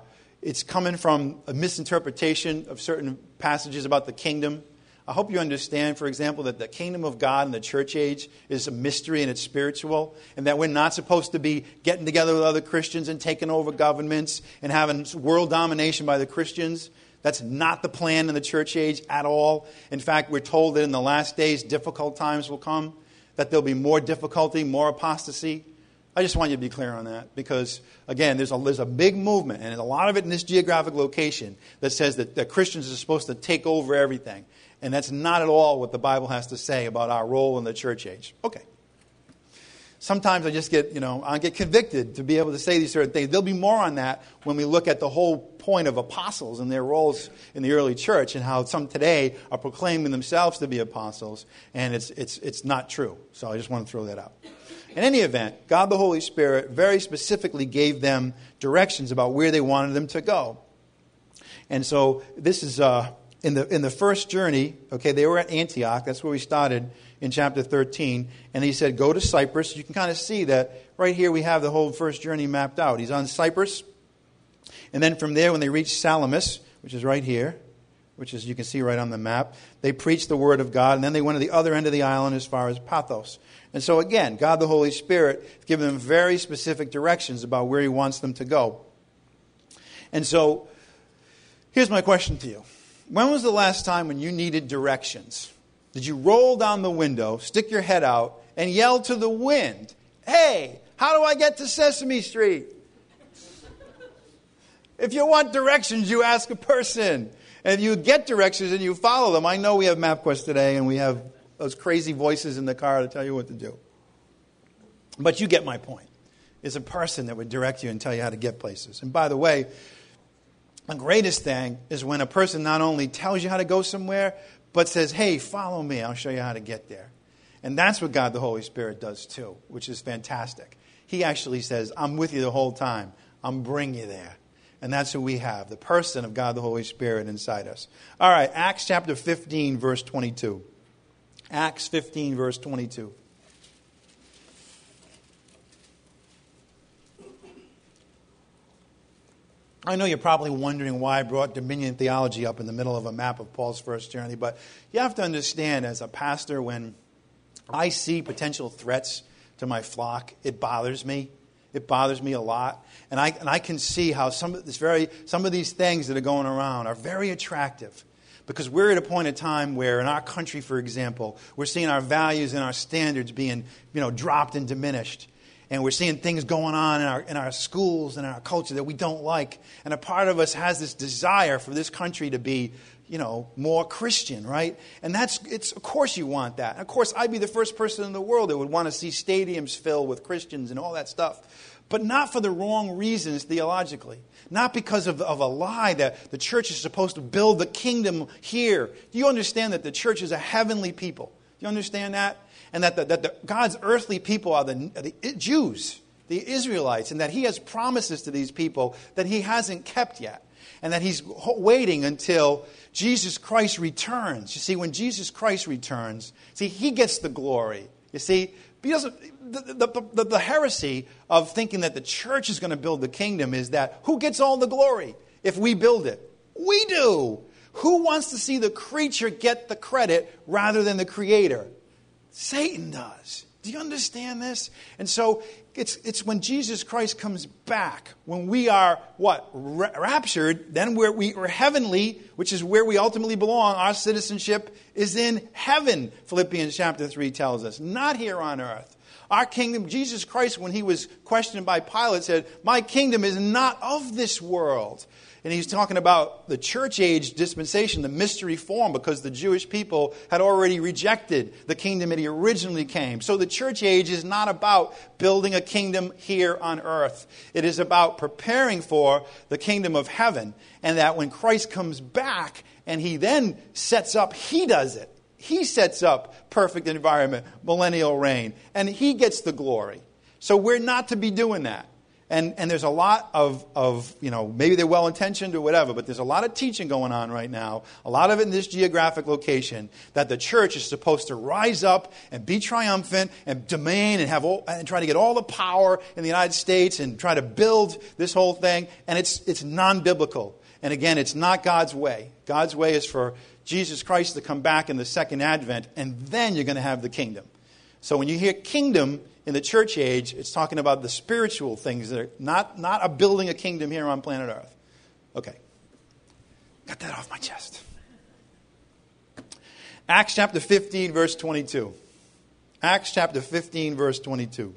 it's coming from a misinterpretation of certain passages about the kingdom. I hope you understand, for example, that the kingdom of God in the church age is a mystery and it's spiritual, and that we're not supposed to be getting together with other Christians and taking over governments and having world domination by the Christians. That's not the plan in the church age at all. In fact, we're told that in the last days, difficult times will come, that there'll be more difficulty, more apostasy. I just want you to be clear on that because, again, there's a big movement, and a lot of it in this geographic location, that says that Christians are supposed to take over everything. And that's not at all what the Bible has to say about our role in the church age. Okay. Sometimes I just get convicted to be able to say these certain things. There'll be more on that when we look at the whole point of apostles and their roles in the early church and how some today are proclaiming themselves to be apostles, and it's not true. So I just want to throw that out. In any event, God the Holy Spirit very specifically gave them directions about where they wanted them to go. And so this is in the first journey, okay, they were at Antioch. That's where we started in chapter 13. And he said, go to Cyprus. You can kind of see that right here we have the whole first journey mapped out. He's on Cyprus. And then from there, when they reached Salamis, which is right here, which is you can see right on the map, they preached the word of God. And then they went to the other end of the island as far as Pathos. And so again, God the Holy Spirit has given them very specific directions about where he wants them to go. And so here's my question to you. When was the last time when you needed directions? Did you roll down the window, stick your head out, and yell to the wind, hey, how do I get to Sesame Street? If you want directions, you ask a person. And if you get directions and you follow them, I know we have MapQuest today, and we have those crazy voices in the car to tell you what to do. But you get my point. It's a person that would direct you and tell you how to get places. And by the way, the greatest thing is when a person not only tells you how to go somewhere, but says, hey, follow me, I'll show you how to get there. And that's what God the Holy Spirit does too, which is fantastic. He actually says, I'm with you the whole time. I'm bringing you there. And that's who we have, the person of God the Holy Spirit inside us. All right, Acts chapter 15, verse 22. Acts 15, verse 22. I know you're probably wondering why I brought Dominion theology up in the middle of a map of Paul's first journey, but you have to understand as a pastor, when I see potential threats to my flock, it bothers me. It bothers me a lot. And I can see how some of these things that are going around are very attractive. Because we're at a point in time where in our country, for example, we're seeing our values and our standards being, dropped and diminished. And we're seeing things going on in our schools and in our culture that we don't like. And a part of us has this desire for this country to be, more Christian, right? And of course you want that. Of course, I'd be the first person in the world that would want to see stadiums filled with Christians and all that stuff. But not for the wrong reasons theologically. Not because of a lie that the church is supposed to build the kingdom here. Do you understand that the church is a heavenly people? Do you understand that? And that God's earthly people are the Jews, the Israelites, and that he has promises to these people that he hasn't kept yet. And that he's waiting until Jesus Christ returns. You see, when Jesus Christ returns, he gets the glory. You see, because the heresy of thinking that the church is going to build the kingdom is that who gets all the glory if we build it? We do. Who wants to see the creature get the credit rather than the creator? Satan does. Do you understand this? And so it's when Jesus Christ comes back, when we are, raptured, then we're heavenly, which is where we ultimately belong. Our citizenship is in heaven, Philippians chapter 3 tells us, not here on earth. Our kingdom, Jesus Christ, when he was questioned by Pilate, said, my kingdom is not of this world. And he's talking about the church age dispensation, the mystery form, because the Jewish people had already rejected the kingdom that he originally came. So the church age is not about building a kingdom here on earth. It is about preparing for the kingdom of heaven. And that when Christ comes back and he then sets up, he does it. He sets up perfect environment, millennial reign, and he gets the glory. So we're not to be doing that. And there's a lot of, maybe they're well-intentioned or whatever, but there's a lot of teaching going on right now, a lot of it in this geographic location, that the church is supposed to rise up and be triumphant and domain and try to get all the power in the United States and try to build this whole thing. And it's non-biblical. And again, it's not God's way. God's way is for Jesus Christ to come back in the second advent, and then you're going to have the kingdom. So when you hear kingdom in the church age, it's talking about the spiritual things that are not a building a kingdom here on planet Earth. Okay. Got that off my chest. Acts chapter 15, verse 22. Acts chapter 15, verse 22.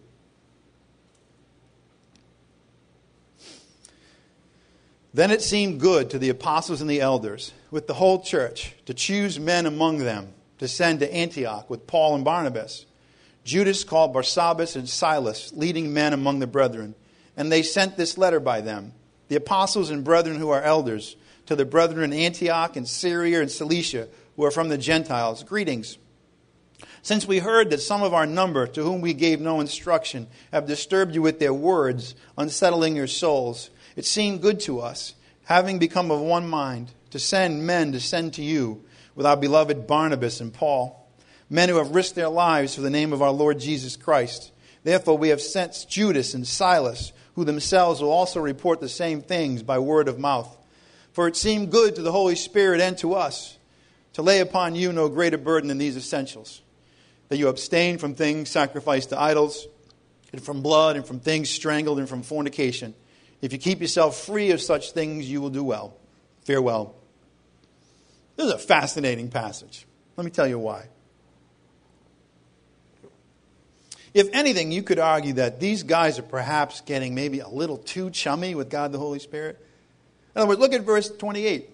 Then it seemed good to the apostles and the elders, with the whole church, to choose men among them to send to Antioch with Paul and Barnabas, Judas called Barsabbas and Silas, leading men among the brethren. And they sent this letter by them. The apostles and brethren who are elders, to the brethren in Antioch and Syria and Cilicia, who are from the Gentiles, greetings. Since we heard that some of our number, to whom we gave no instruction, have disturbed you with their words, unsettling your souls, it seemed good to us, having become of one mind, to send men to send to you, with our beloved Barnabas and Paul, men who have risked their lives for the name of our Lord Jesus Christ. Therefore we have sent Judas and Silas, who themselves will also report the same things by word of mouth. For it seemed good to the Holy Spirit and to us to lay upon you no greater burden than these essentials, that you abstain from things sacrificed to idols, and from blood, and from things strangled, and from fornication. If you keep yourself free of such things, you will do well. Farewell. This is a fascinating passage. Let me tell you why. If anything, you could argue that these guys are perhaps getting maybe a little too chummy with God the Holy Spirit. In other words, look at verse 28.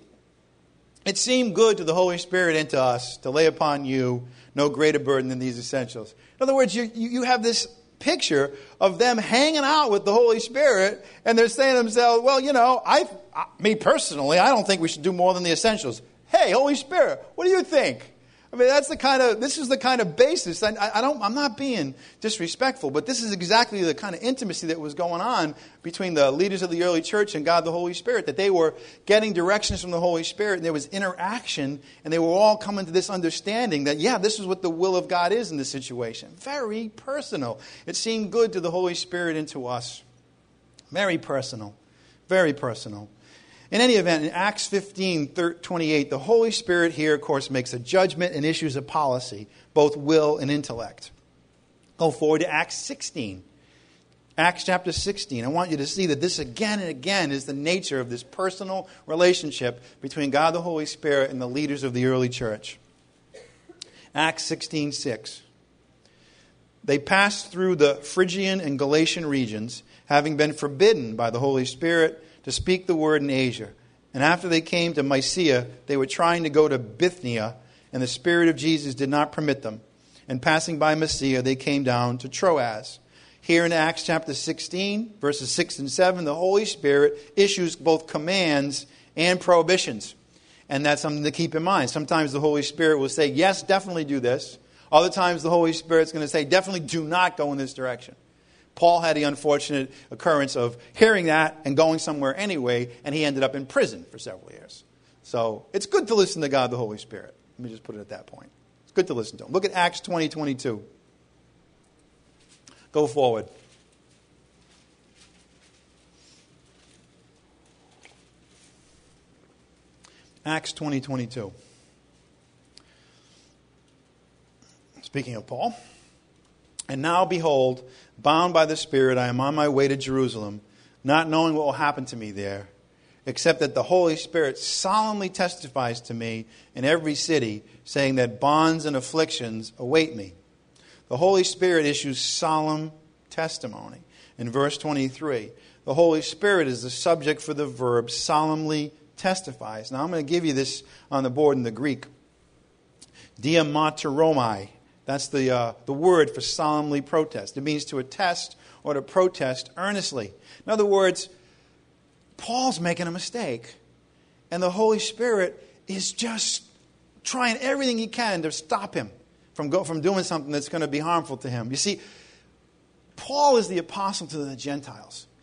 It seemed good to the Holy Spirit and to us to lay upon you no greater burden than these essentials. In other words, you have this picture of them hanging out with the Holy Spirit, and they're saying to themselves, well, me personally, I don't think we should do more than the essentials. Hey, Holy Spirit, what do you think? I mean, this is the kind of basis. I'm not being disrespectful, but this is exactly the kind of intimacy that was going on between the leaders of the early church and God the Holy Spirit, that they were getting directions from the Holy Spirit, and there was interaction, and they were all coming to this understanding that, this is what the will of God is in this situation. Very personal. It seemed good to the Holy Spirit and to us. Very personal. Very personal. In any event, in Acts 15:28, the Holy Spirit here, of course, makes a judgment and issues a policy, both will and intellect. Go forward to Acts 16. Acts chapter 16. I want you to see that this again and again is the nature of this personal relationship between God the Holy Spirit and the leaders of the early church. Acts 16:6. They passed through the Phrygian and Galatian regions, having been forbidden by the Holy Spirit to speak the word in Asia. And after they came to Mysia, they were trying to go to Bithynia, and the Spirit of Jesus did not permit them. And passing by Mysia, they came down to Troas. Here in Acts chapter 16, verses 6 and 7, the Holy Spirit issues both commands and prohibitions. And that's something to keep in mind. Sometimes the Holy Spirit will say, yes, definitely do this. Other times the Holy Spirit's going to say, definitely do not go in this direction. Paul had the unfortunate occurrence of hearing that and going somewhere anyway, and he ended up in prison for several years. So it's good to listen to God the Holy Spirit. Let me just put it at that point. It's good to listen to him. Look at Acts 20:22. Go forward. Acts 20:22. Speaking of Paul. And now, behold, bound by the Spirit, I am on my way to Jerusalem, not knowing what will happen to me there, except that the Holy Spirit solemnly testifies to me in every city, saying that bonds and afflictions await me. The Holy Spirit issues solemn testimony. In verse 23, the Holy Spirit is the subject for the verb solemnly testifies. Now I'm going to give you this on the board in the Greek. Diamoteromai. That's the word for solemnly protest. It means to attest or to protest earnestly. In other words, Paul's making a mistake, and the Holy Spirit is just trying everything he can to stop him from doing something that's going to be harmful to him. You see, Paul is the apostle to the Gentiles.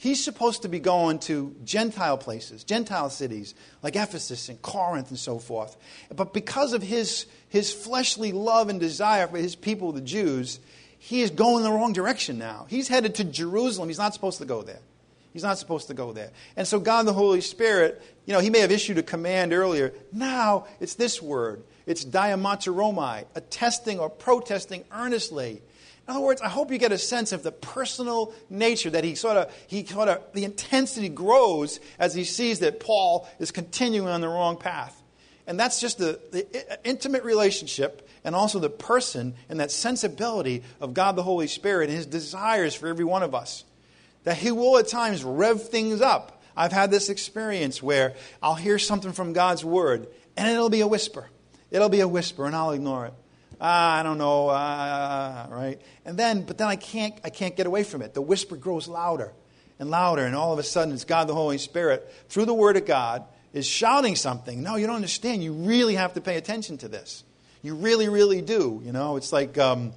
He's supposed to be going to Gentile places, Gentile cities, like Ephesus and Corinth and so forth. But because of his fleshly love and desire for his people, the Jews, he is going the wrong direction now. He's headed to Jerusalem. He's not supposed to go there. He's not supposed to go there. And so God the Holy Spirit, he may have issued a command earlier. Now it's this word. It's diamanteromai, attesting or protesting earnestly. In other words, I hope you get a sense of the personal nature that the intensity grows as he sees that Paul is continuing on the wrong path. And that's just the intimate relationship and also the person and that sensibility of God the Holy Spirit and his desires for every one of us. That he will at times rev things up. I've had this experience where I'll hear something from God's word and it'll be a whisper. It'll be a whisper and I'll ignore it. I don't know, right? But then I can't get away from it. The whisper grows louder and louder, and all of a sudden it's God the Holy Spirit, through the Word of God, is shouting something. No, you don't understand. You really have to pay attention to this. You really, really do. It's like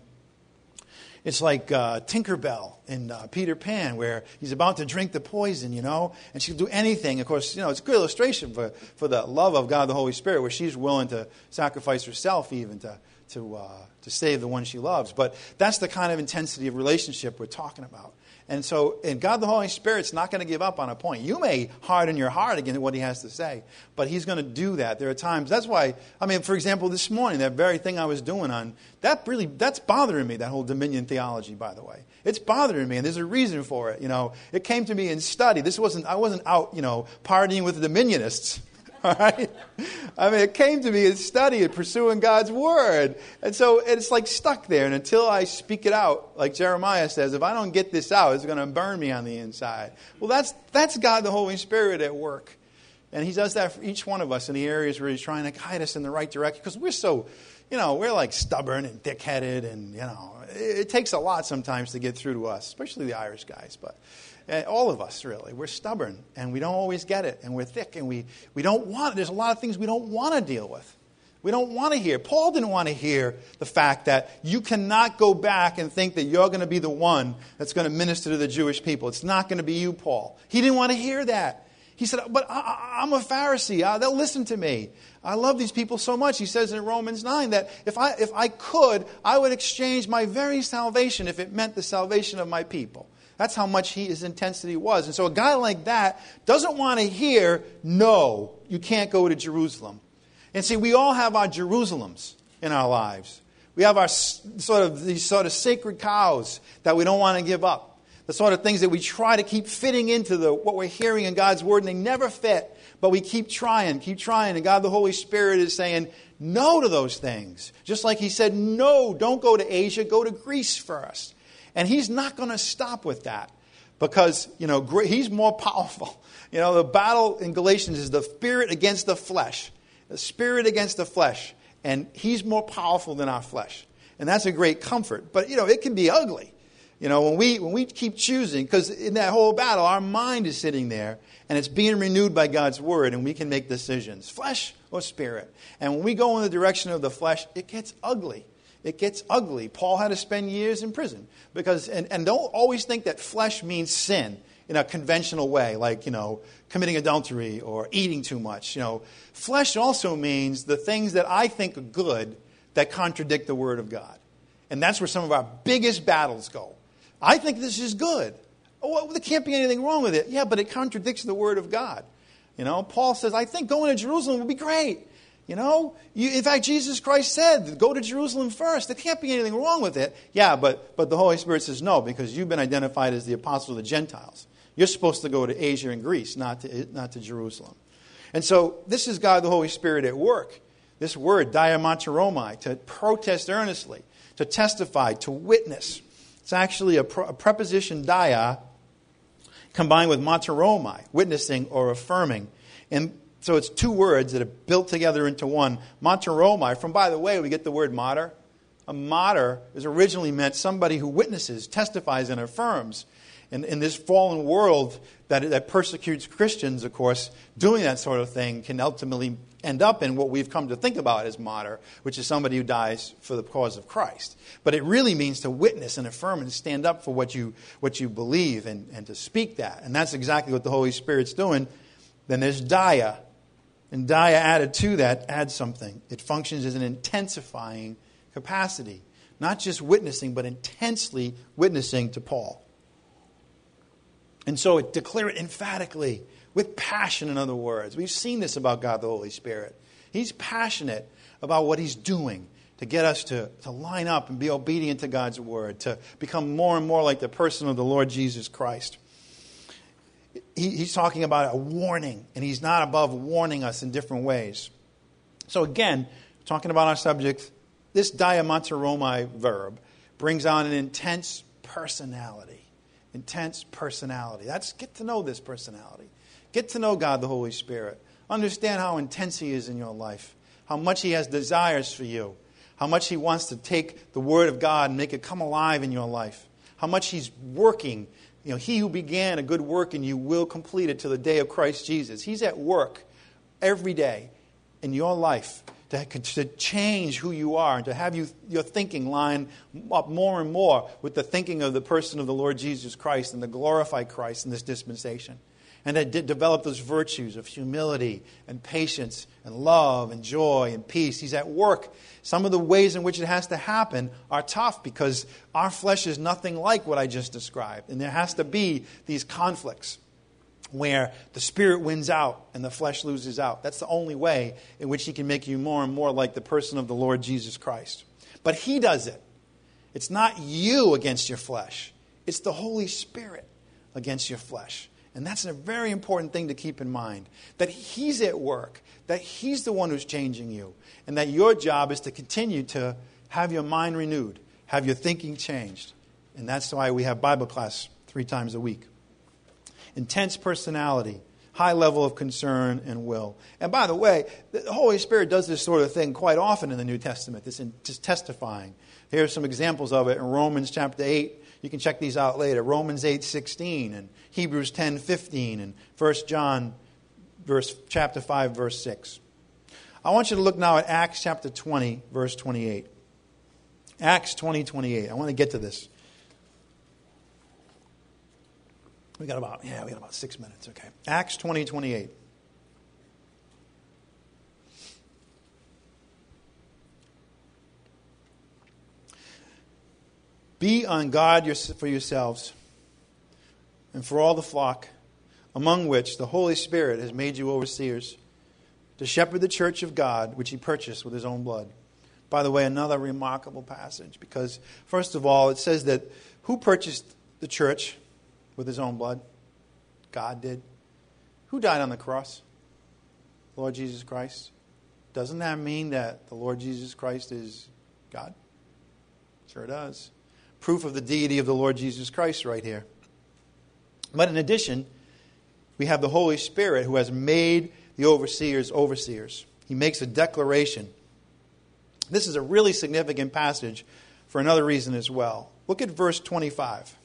Tinkerbell in Peter Pan, where he's about to drink the poison, and she'll do anything. Of course, it's a good illustration for the love of God the Holy Spirit, where she's willing to sacrifice herself even to save the one she loves. But that's the kind of intensity of relationship we're talking about. And God the Holy Spirit's not going to give up on a point. You may harden your heart against what he has to say, but he's going to do that. There are times, that's why, for example, this morning, that very thing I was doing that's bothering me, that whole dominion theology, by the way. It's bothering me, and there's a reason for it. It came to me in study. I wasn't out, partying with the dominionists. All right? It came to me in study and pursuing God's word. And so it's like stuck there. And until I speak it out, like Jeremiah says, if I don't get this out, it's going to burn me on the inside. Well, that's God the Holy Spirit at work. And he does that for each one of us in the areas where he's trying to guide us in the right direction. Because we're so, we're like stubborn and thick-headed. And, it takes a lot sometimes to get through to us, especially the Irish guys. But all of us, really. We're stubborn, and we don't always get it, and we're thick, and we don't want, there's a lot of things we don't want to deal with. We don't want to hear. Paul didn't want to hear the fact that you cannot go back and think that you're going to be the one that's going to minister to the Jewish people. It's not going to be you, Paul. He didn't want to hear that. He said, but I'm a Pharisee. They'll listen to me. I love these people so much. He says in Romans 9 that if I could, I would exchange my very salvation if it meant the salvation of my people. That's how much his intensity was. And so a guy like that doesn't want to hear, no, you can't go to Jerusalem. And see, we all have our Jerusalems in our lives. We have our these sacred cows that we don't want to give up. The sort of things that we try to keep fitting into what we're hearing in God's word, and they never fit. But we keep trying. And God the Holy Spirit is saying no to those things. Just like he said, no, don't go to Asia, go to Greece first. And he's not going to stop with that because, he's more powerful. The battle in Galatians is the spirit against the flesh. The spirit against the flesh. And he's more powerful than our flesh. And that's a great comfort. But, it can be ugly. When we keep choosing, because in that whole battle, our mind is sitting there and it's being renewed by God's word and we can make decisions, flesh or spirit. And when we go in the direction of the flesh, it gets ugly. It gets ugly. Paul had to spend years in prison because, and don't always think that flesh means sin in a conventional way, like, committing adultery or eating too much. Flesh also means the things that I think are good that contradict the Word of God. And that's where some of our biggest battles go. I think this is good. Oh, well, there can't be anything wrong with it. Yeah, but it contradicts the Word of God. Paul says, I think going to Jerusalem would be great. In fact, Jesus Christ said, go to Jerusalem first. There can't be anything wrong with it. Yeah, but the Holy Spirit says no, because you've been identified as the apostle of the Gentiles. You're supposed to go to Asia and Greece, not to Jerusalem. And so this is God the Holy Spirit at work. This word, diamanteromai, to protest earnestly, to testify, to witness. It's actually a preposition dia combined with materomai, witnessing or affirming. And so it's two words that are built together into one. Materomai, from, by the way, we get the word mater. A martyr is originally meant somebody who witnesses, testifies, and affirms. In this fallen world that persecutes Christians, of course, doing that sort of thing can ultimately end up in what we've come to think about as martyr, which is somebody who dies for the cause of Christ. But it really means to witness and affirm and stand up for what you believe and to speak that. And that's exactly what the Holy Spirit's doing. Then there's Dia. And Dia added to that adds something. It functions as an intensifying capacity. Not just witnessing, but intensely witnessing to Paul. And so it declared it emphatically, with passion, in other words. We've seen this about God the Holy Spirit. He's passionate about what He's doing to get us to line up and be obedient to God's Word, to become more and more like the person of the Lord Jesus Christ. He's talking about a warning, and He's not above warning us in different ways. So again, talking about our subject, this diamanteromai verb brings on an intense personality. Intense personality. That's get to know this personality. Get to know God the Holy Spirit. Understand how intense He is in your life. How much He has desires for you. How much He wants to take the Word of God and make it come alive in your life. How much He's working. He who began a good work in you will complete it to the day of Christ Jesus. He's at work every day in your life to change who you are and to have your thinking line up more and more with the thinking of the person of the Lord Jesus Christ and the glorified Christ in this dispensation. And to develop those virtues of humility and patience and love and joy and peace. He's at work. Some of the ways in which it has to happen are tough because our flesh is nothing like what I just described. And there has to be these conflicts where the Spirit wins out and the flesh loses out. That's the only way in which He can make you more and more like the person of the Lord Jesus Christ. But He does it. It's not you against your flesh. It's the Holy Spirit against your flesh. And that's a very important thing to keep in mind. That He's at work. That He's the one who's changing you. And that your job is to continue to have your mind renewed. Have your thinking changed. And that's why we have Bible class 3 times a week. Intense personality. High level of concern and will. And by the way, the Holy Spirit does this sort of thing quite often in the New Testament. This just testifying. Here are some examples of it in Romans chapter 8. You can check these out later. Romans 8:16 and Hebrews 10:15 and 1 John chapter 5, verse 6. I want you to look now at Acts chapter 20, verse 28. Acts 20:28. I want to get to this. We got about 6 minutes. Okay. Acts 20:28. Be on guard for yourselves and for all the flock, among which the Holy Spirit has made you overseers, to shepherd the church of God, which He purchased with His own blood. By the way, another remarkable passage, because first of all, it says that who purchased the church with His own blood? God did. Who died on the cross? Lord Jesus Christ. Doesn't that mean that the Lord Jesus Christ is God? Sure does. Proof of the deity of the Lord Jesus Christ right here. But in addition, we have the Holy Spirit who has made the overseers overseers. He makes a declaration. This is a really significant passage for another reason as well. Look at verse 25.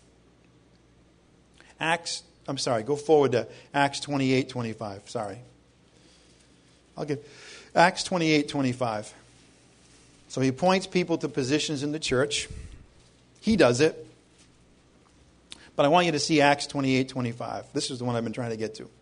Go forward to Acts 28:25. Sorry. I'll get Acts 28:25. So he appoints people to positions in the church. He does it. But I want you to see Acts 28:25. This is the one I've been trying to get to.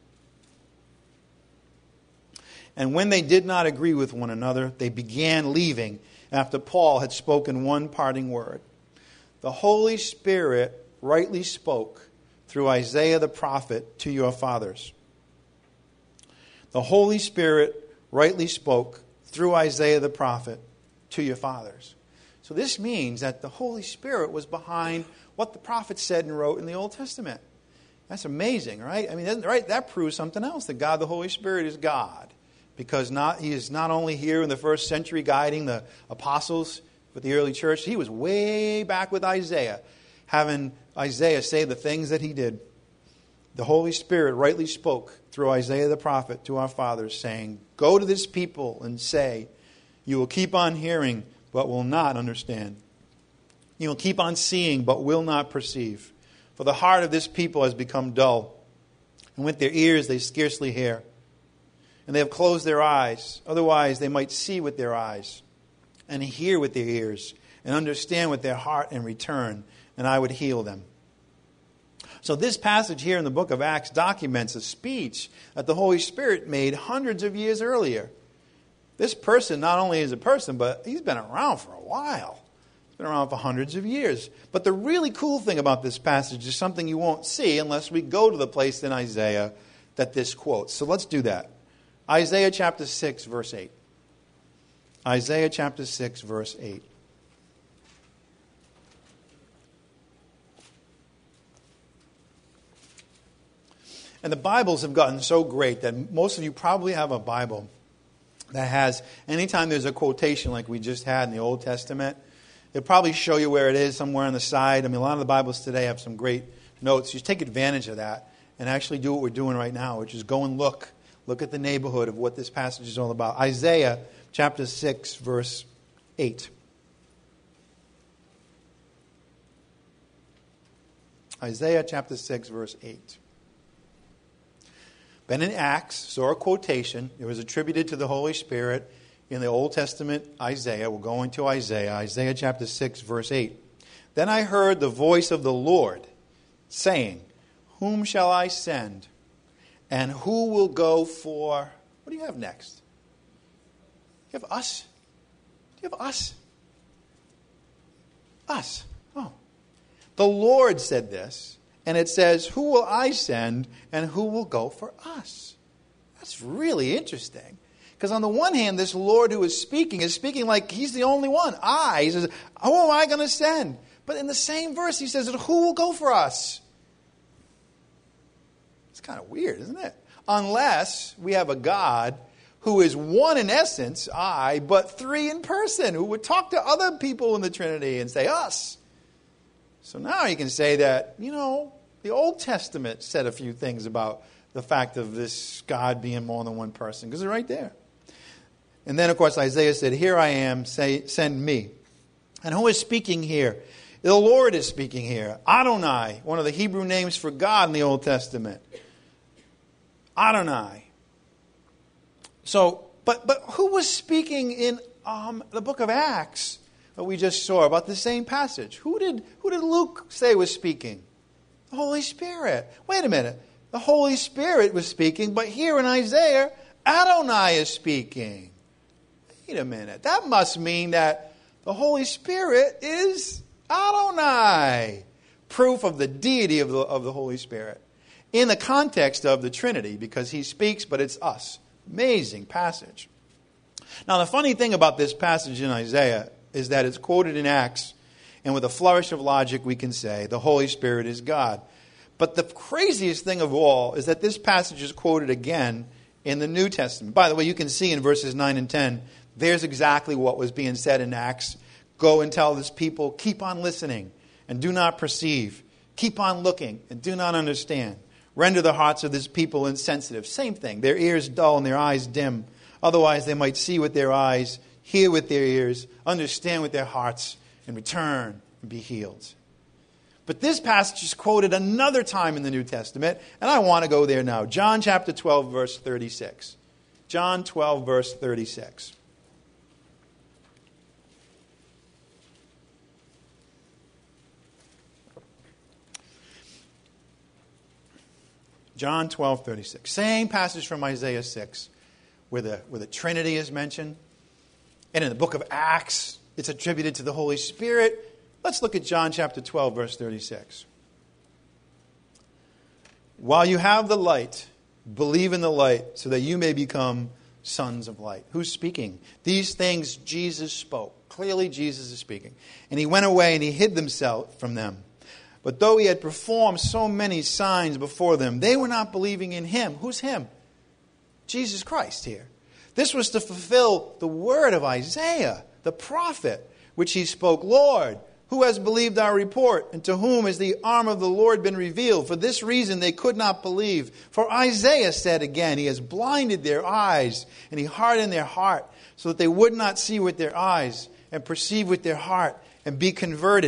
And when they did not agree with one another, they began leaving after Paul had spoken one parting word. The Holy Spirit rightly spoke through Isaiah the prophet to your fathers. The Holy Spirit rightly spoke through Isaiah the prophet to your fathers. So this means that the Holy Spirit was behind what the prophet said and wrote in the Old Testament. That's amazing, right? I mean, right? That proves something else, that God the Holy Spirit is God. Because He is not only here in the first century guiding the apostles with the early church, He was way back with Isaiah, having Isaiah say the things that he did. The Holy Spirit rightly spoke through Isaiah the prophet to our fathers, saying, "Go to this people and say, you will keep on hearing, but will not understand. You will keep on seeing, but will not perceive. For the heart of this people has become dull, and with their ears they scarcely hear. And they have closed their eyes, otherwise they might see with their eyes, and hear with their ears, and understand with their heart and return, and I would heal them. So this passage here in the book of Acts documents a speech that the Holy Spirit made hundreds of years earlier. This person not only is a person, but he's been around for a while. He's been around for hundreds of years. But the really cool thing about this passage is something you won't see unless we go to the place in Isaiah that this quotes. So let's do that. Isaiah chapter 6, verse 8. Isaiah chapter 6, verse 8. And the Bibles have gotten so great that most of you probably have a Bible that has, anytime there's a quotation like we just had in the Old Testament, it'll probably show you where it is somewhere on the side. I mean, a lot of the Bibles today have some great notes. You take advantage of that and actually do what we're doing right now, which is go and look at the neighborhood of what this passage is all about. Isaiah chapter 6, verse 8. Isaiah chapter 6, verse 8. But in Acts, saw a quotation. It was attributed to the Holy Spirit in the Old Testament, Isaiah. We're going to Isaiah chapter 6, verse 8. Then I heard the voice of the Lord saying, whom shall I send? And who will go for... What do you have next? You have us. Do you have us? Us. Oh. The Lord said this. And it says, who will I send and who will go for us? That's really interesting. Because on the one hand, this Lord who is speaking like he's the only one. He says, who am I going to send? But in the same verse, he says, who will go for us? It's kind of weird, isn't it? Unless we have a God who is one in essence, but three in person, who would talk to other people in the Trinity and say, us. So now you can say that, the Old Testament said a few things about the fact of this God being more than one person, because they're right there. And then, of course, Isaiah said, here I am, send me. And who is speaking here? The Lord is speaking here. Adonai, one of the Hebrew names for God in the Old Testament. Adonai. So, but who was speaking in the book of Acts that we just saw about the same passage? Who did Luke say was speaking? The Holy Spirit. Wait a minute. The Holy Spirit was speaking, but here in Isaiah, Adonai is speaking. Wait a minute. That must mean that the Holy Spirit is Adonai. Proof of the deity of the Holy Spirit. In the context of the Trinity, because he speaks, but it's us. Amazing passage. Now, the funny thing about this passage in Isaiah is that it's quoted in Acts, and with a flourish of logic, we can say the Holy Spirit is God. But the craziest thing of all is that this passage is quoted again in the New Testament. By the way, you can see in verses 9 and 10, there's exactly what was being said in Acts. Go and tell this people, keep on listening and do not perceive. Keep on looking and do not understand. Render the hearts of this people insensitive. Same thing. Their ears dull and their eyes dim. Otherwise they might see with their eyes, hear with their ears, understand with their hearts, and return and be healed. But this passage is quoted another time in the New Testament, and I want to go there now. John chapter 12, verse 36. John 12, verse 36. John 12, 36. Same passage from Isaiah 6, where the Trinity is mentioned. And in the book of Acts, it's attributed to the Holy Spirit. Let's look at John chapter 12, verse 36. While you have the light, believe in the light, so that you may become sons of light. Who's speaking? These things Jesus spoke. Clearly Jesus is speaking. And he went away and he hid himself from them. But though he had performed so many signs before them, they were not believing in him. Who's him? Jesus Christ here. This was to fulfill the word of Isaiah, the prophet, which he spoke, Lord, who has believed our report, and to whom has the arm of the Lord been revealed? For this reason they could not believe. For Isaiah said again, he has blinded their eyes, and he hardened their heart, so that they would not see with their eyes, and perceive with their heart, and be converted,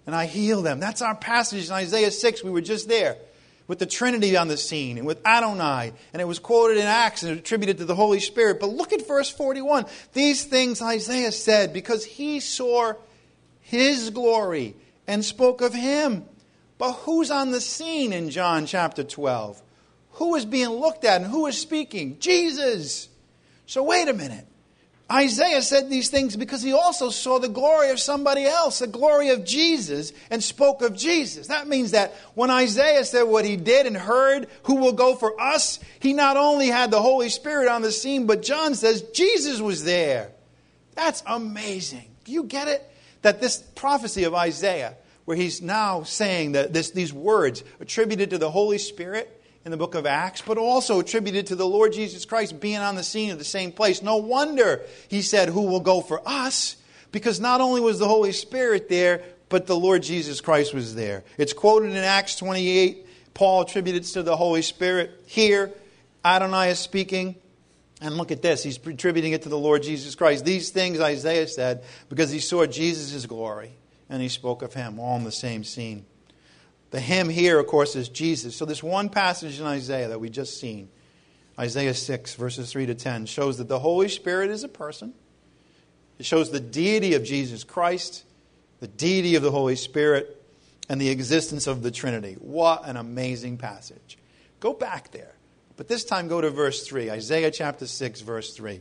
and I heal them. That's our passage in Isaiah 6. We were just there with the Trinity on the scene and with Adonai. And it was quoted in Acts and attributed to the Holy Spirit. But look at verse 41. These things Isaiah said because he saw his glory and spoke of him. But who's on the scene in John chapter 12? Who is being looked at and who is speaking? Jesus. So wait a minute. Isaiah said these things because he also saw the glory of somebody else, the glory of Jesus, and spoke of Jesus. That means that when Isaiah said what he did and heard, who will go for us, he not only had the Holy Spirit on the scene, but John says Jesus was there. That's amazing. Do you get it? That this prophecy of Isaiah, where he's now saying that these words attributed to the Holy Spirit in the book of Acts, but also attributed to the Lord Jesus Christ being on the scene at the same place. No wonder he said, who will go for us? Because not only was the Holy Spirit there, but the Lord Jesus Christ was there. It's quoted in Acts 28. Paul attributed it to the Holy Spirit. Here, Adonai is speaking. And look at this. He's attributing it to the Lord Jesus Christ. These things Isaiah said because he saw Jesus' glory. And he spoke of him, all in the same scene. The him here, of course, is Jesus. So this one passage in Isaiah that we just seen, Isaiah 6, verses 3 to 10, shows that the Holy Spirit is a person. It shows the deity of Jesus Christ, the deity of the Holy Spirit, and the existence of the Trinity. What an amazing passage. Go back there. But this time go to verse 3. Isaiah chapter 6, verse 3.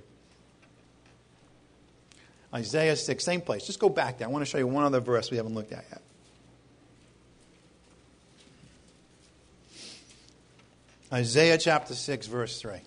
Isaiah 6, same place. Just go back there. I want to show you one other verse we haven't looked at yet. Isaiah chapter 6, verse 3.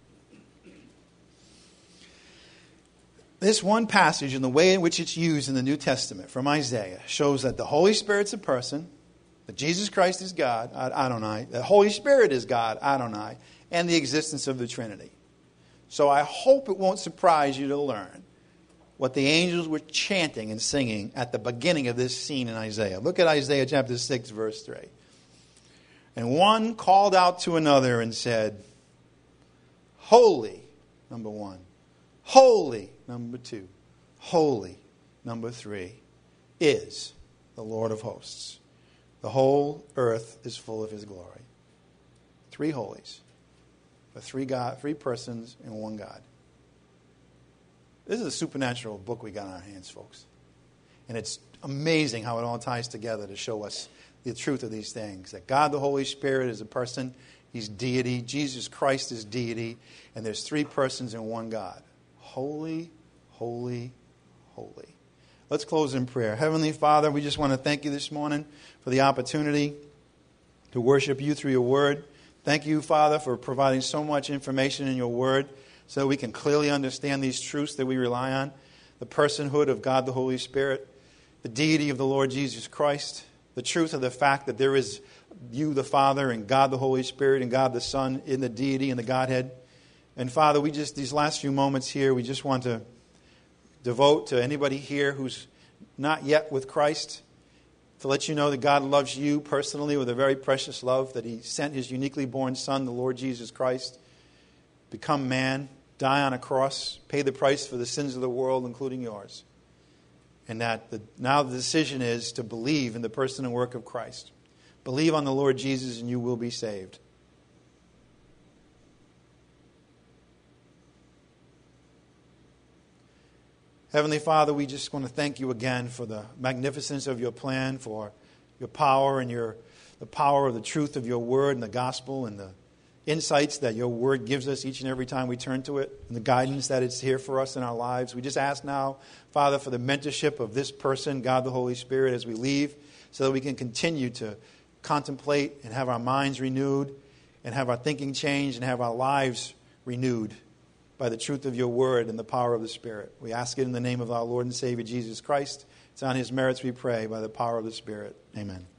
This one passage and the way in which it's used in the New Testament from Isaiah shows that the Holy Spirit's a person, that Jesus Christ is God, Adonai, the Holy Spirit is God, Adonai, and the existence of the Trinity. So I hope it won't surprise you to learn what the angels were chanting and singing at the beginning of this scene in Isaiah. Look at Isaiah chapter 6, verse 3. And one called out to another and said, holy, number one. Holy, number two. Holy, number three, is the Lord of hosts. The whole earth is full of his glory. Three holies. But three persons and one God. This is a supernatural book we got in our hands, folks. And it's amazing how it all ties together to show us the truth of these things. That God the Holy Spirit is a person. He's deity. Jesus Christ is deity. And there's three persons in one God. Holy, holy, holy. Let's close in prayer. Heavenly Father, we just want to thank you this morning for the opportunity to worship you through your word. Thank you, Father, for providing so much information in your word so that we can clearly understand these truths that we rely on. The personhood of God the Holy Spirit, the deity of the Lord Jesus Christ, the truth of the fact that there is you, the Father, and God, the Holy Spirit, and God, the Son, in the deity and the Godhead. And Father, these last few moments here, we just want to devote to anybody here who's not yet with Christ, to let you know that God loves you personally with a very precious love, that he sent his uniquely born Son, the Lord Jesus Christ, become man, die on a cross, pay the price for the sins of the world, including yours. And that now the decision is to believe in the person and work of Christ. Believe on the Lord Jesus and you will be saved. Heavenly Father, we just want to thank you again for the magnificence of your plan, for your power and the power of the truth of your word and the gospel and the insights that your word gives us each and every time we turn to it, and the guidance that it's here for us in our lives. We just ask now, Father, for the mentorship of this person, God the Holy Spirit, as we leave, so that we can continue to contemplate and have our minds renewed and have our thinking changed and have our lives renewed by the truth of your word and the power of the Spirit. We ask it in the name of our Lord and Savior, Jesus Christ. It's on his merits we pray by the power of the Spirit. Amen.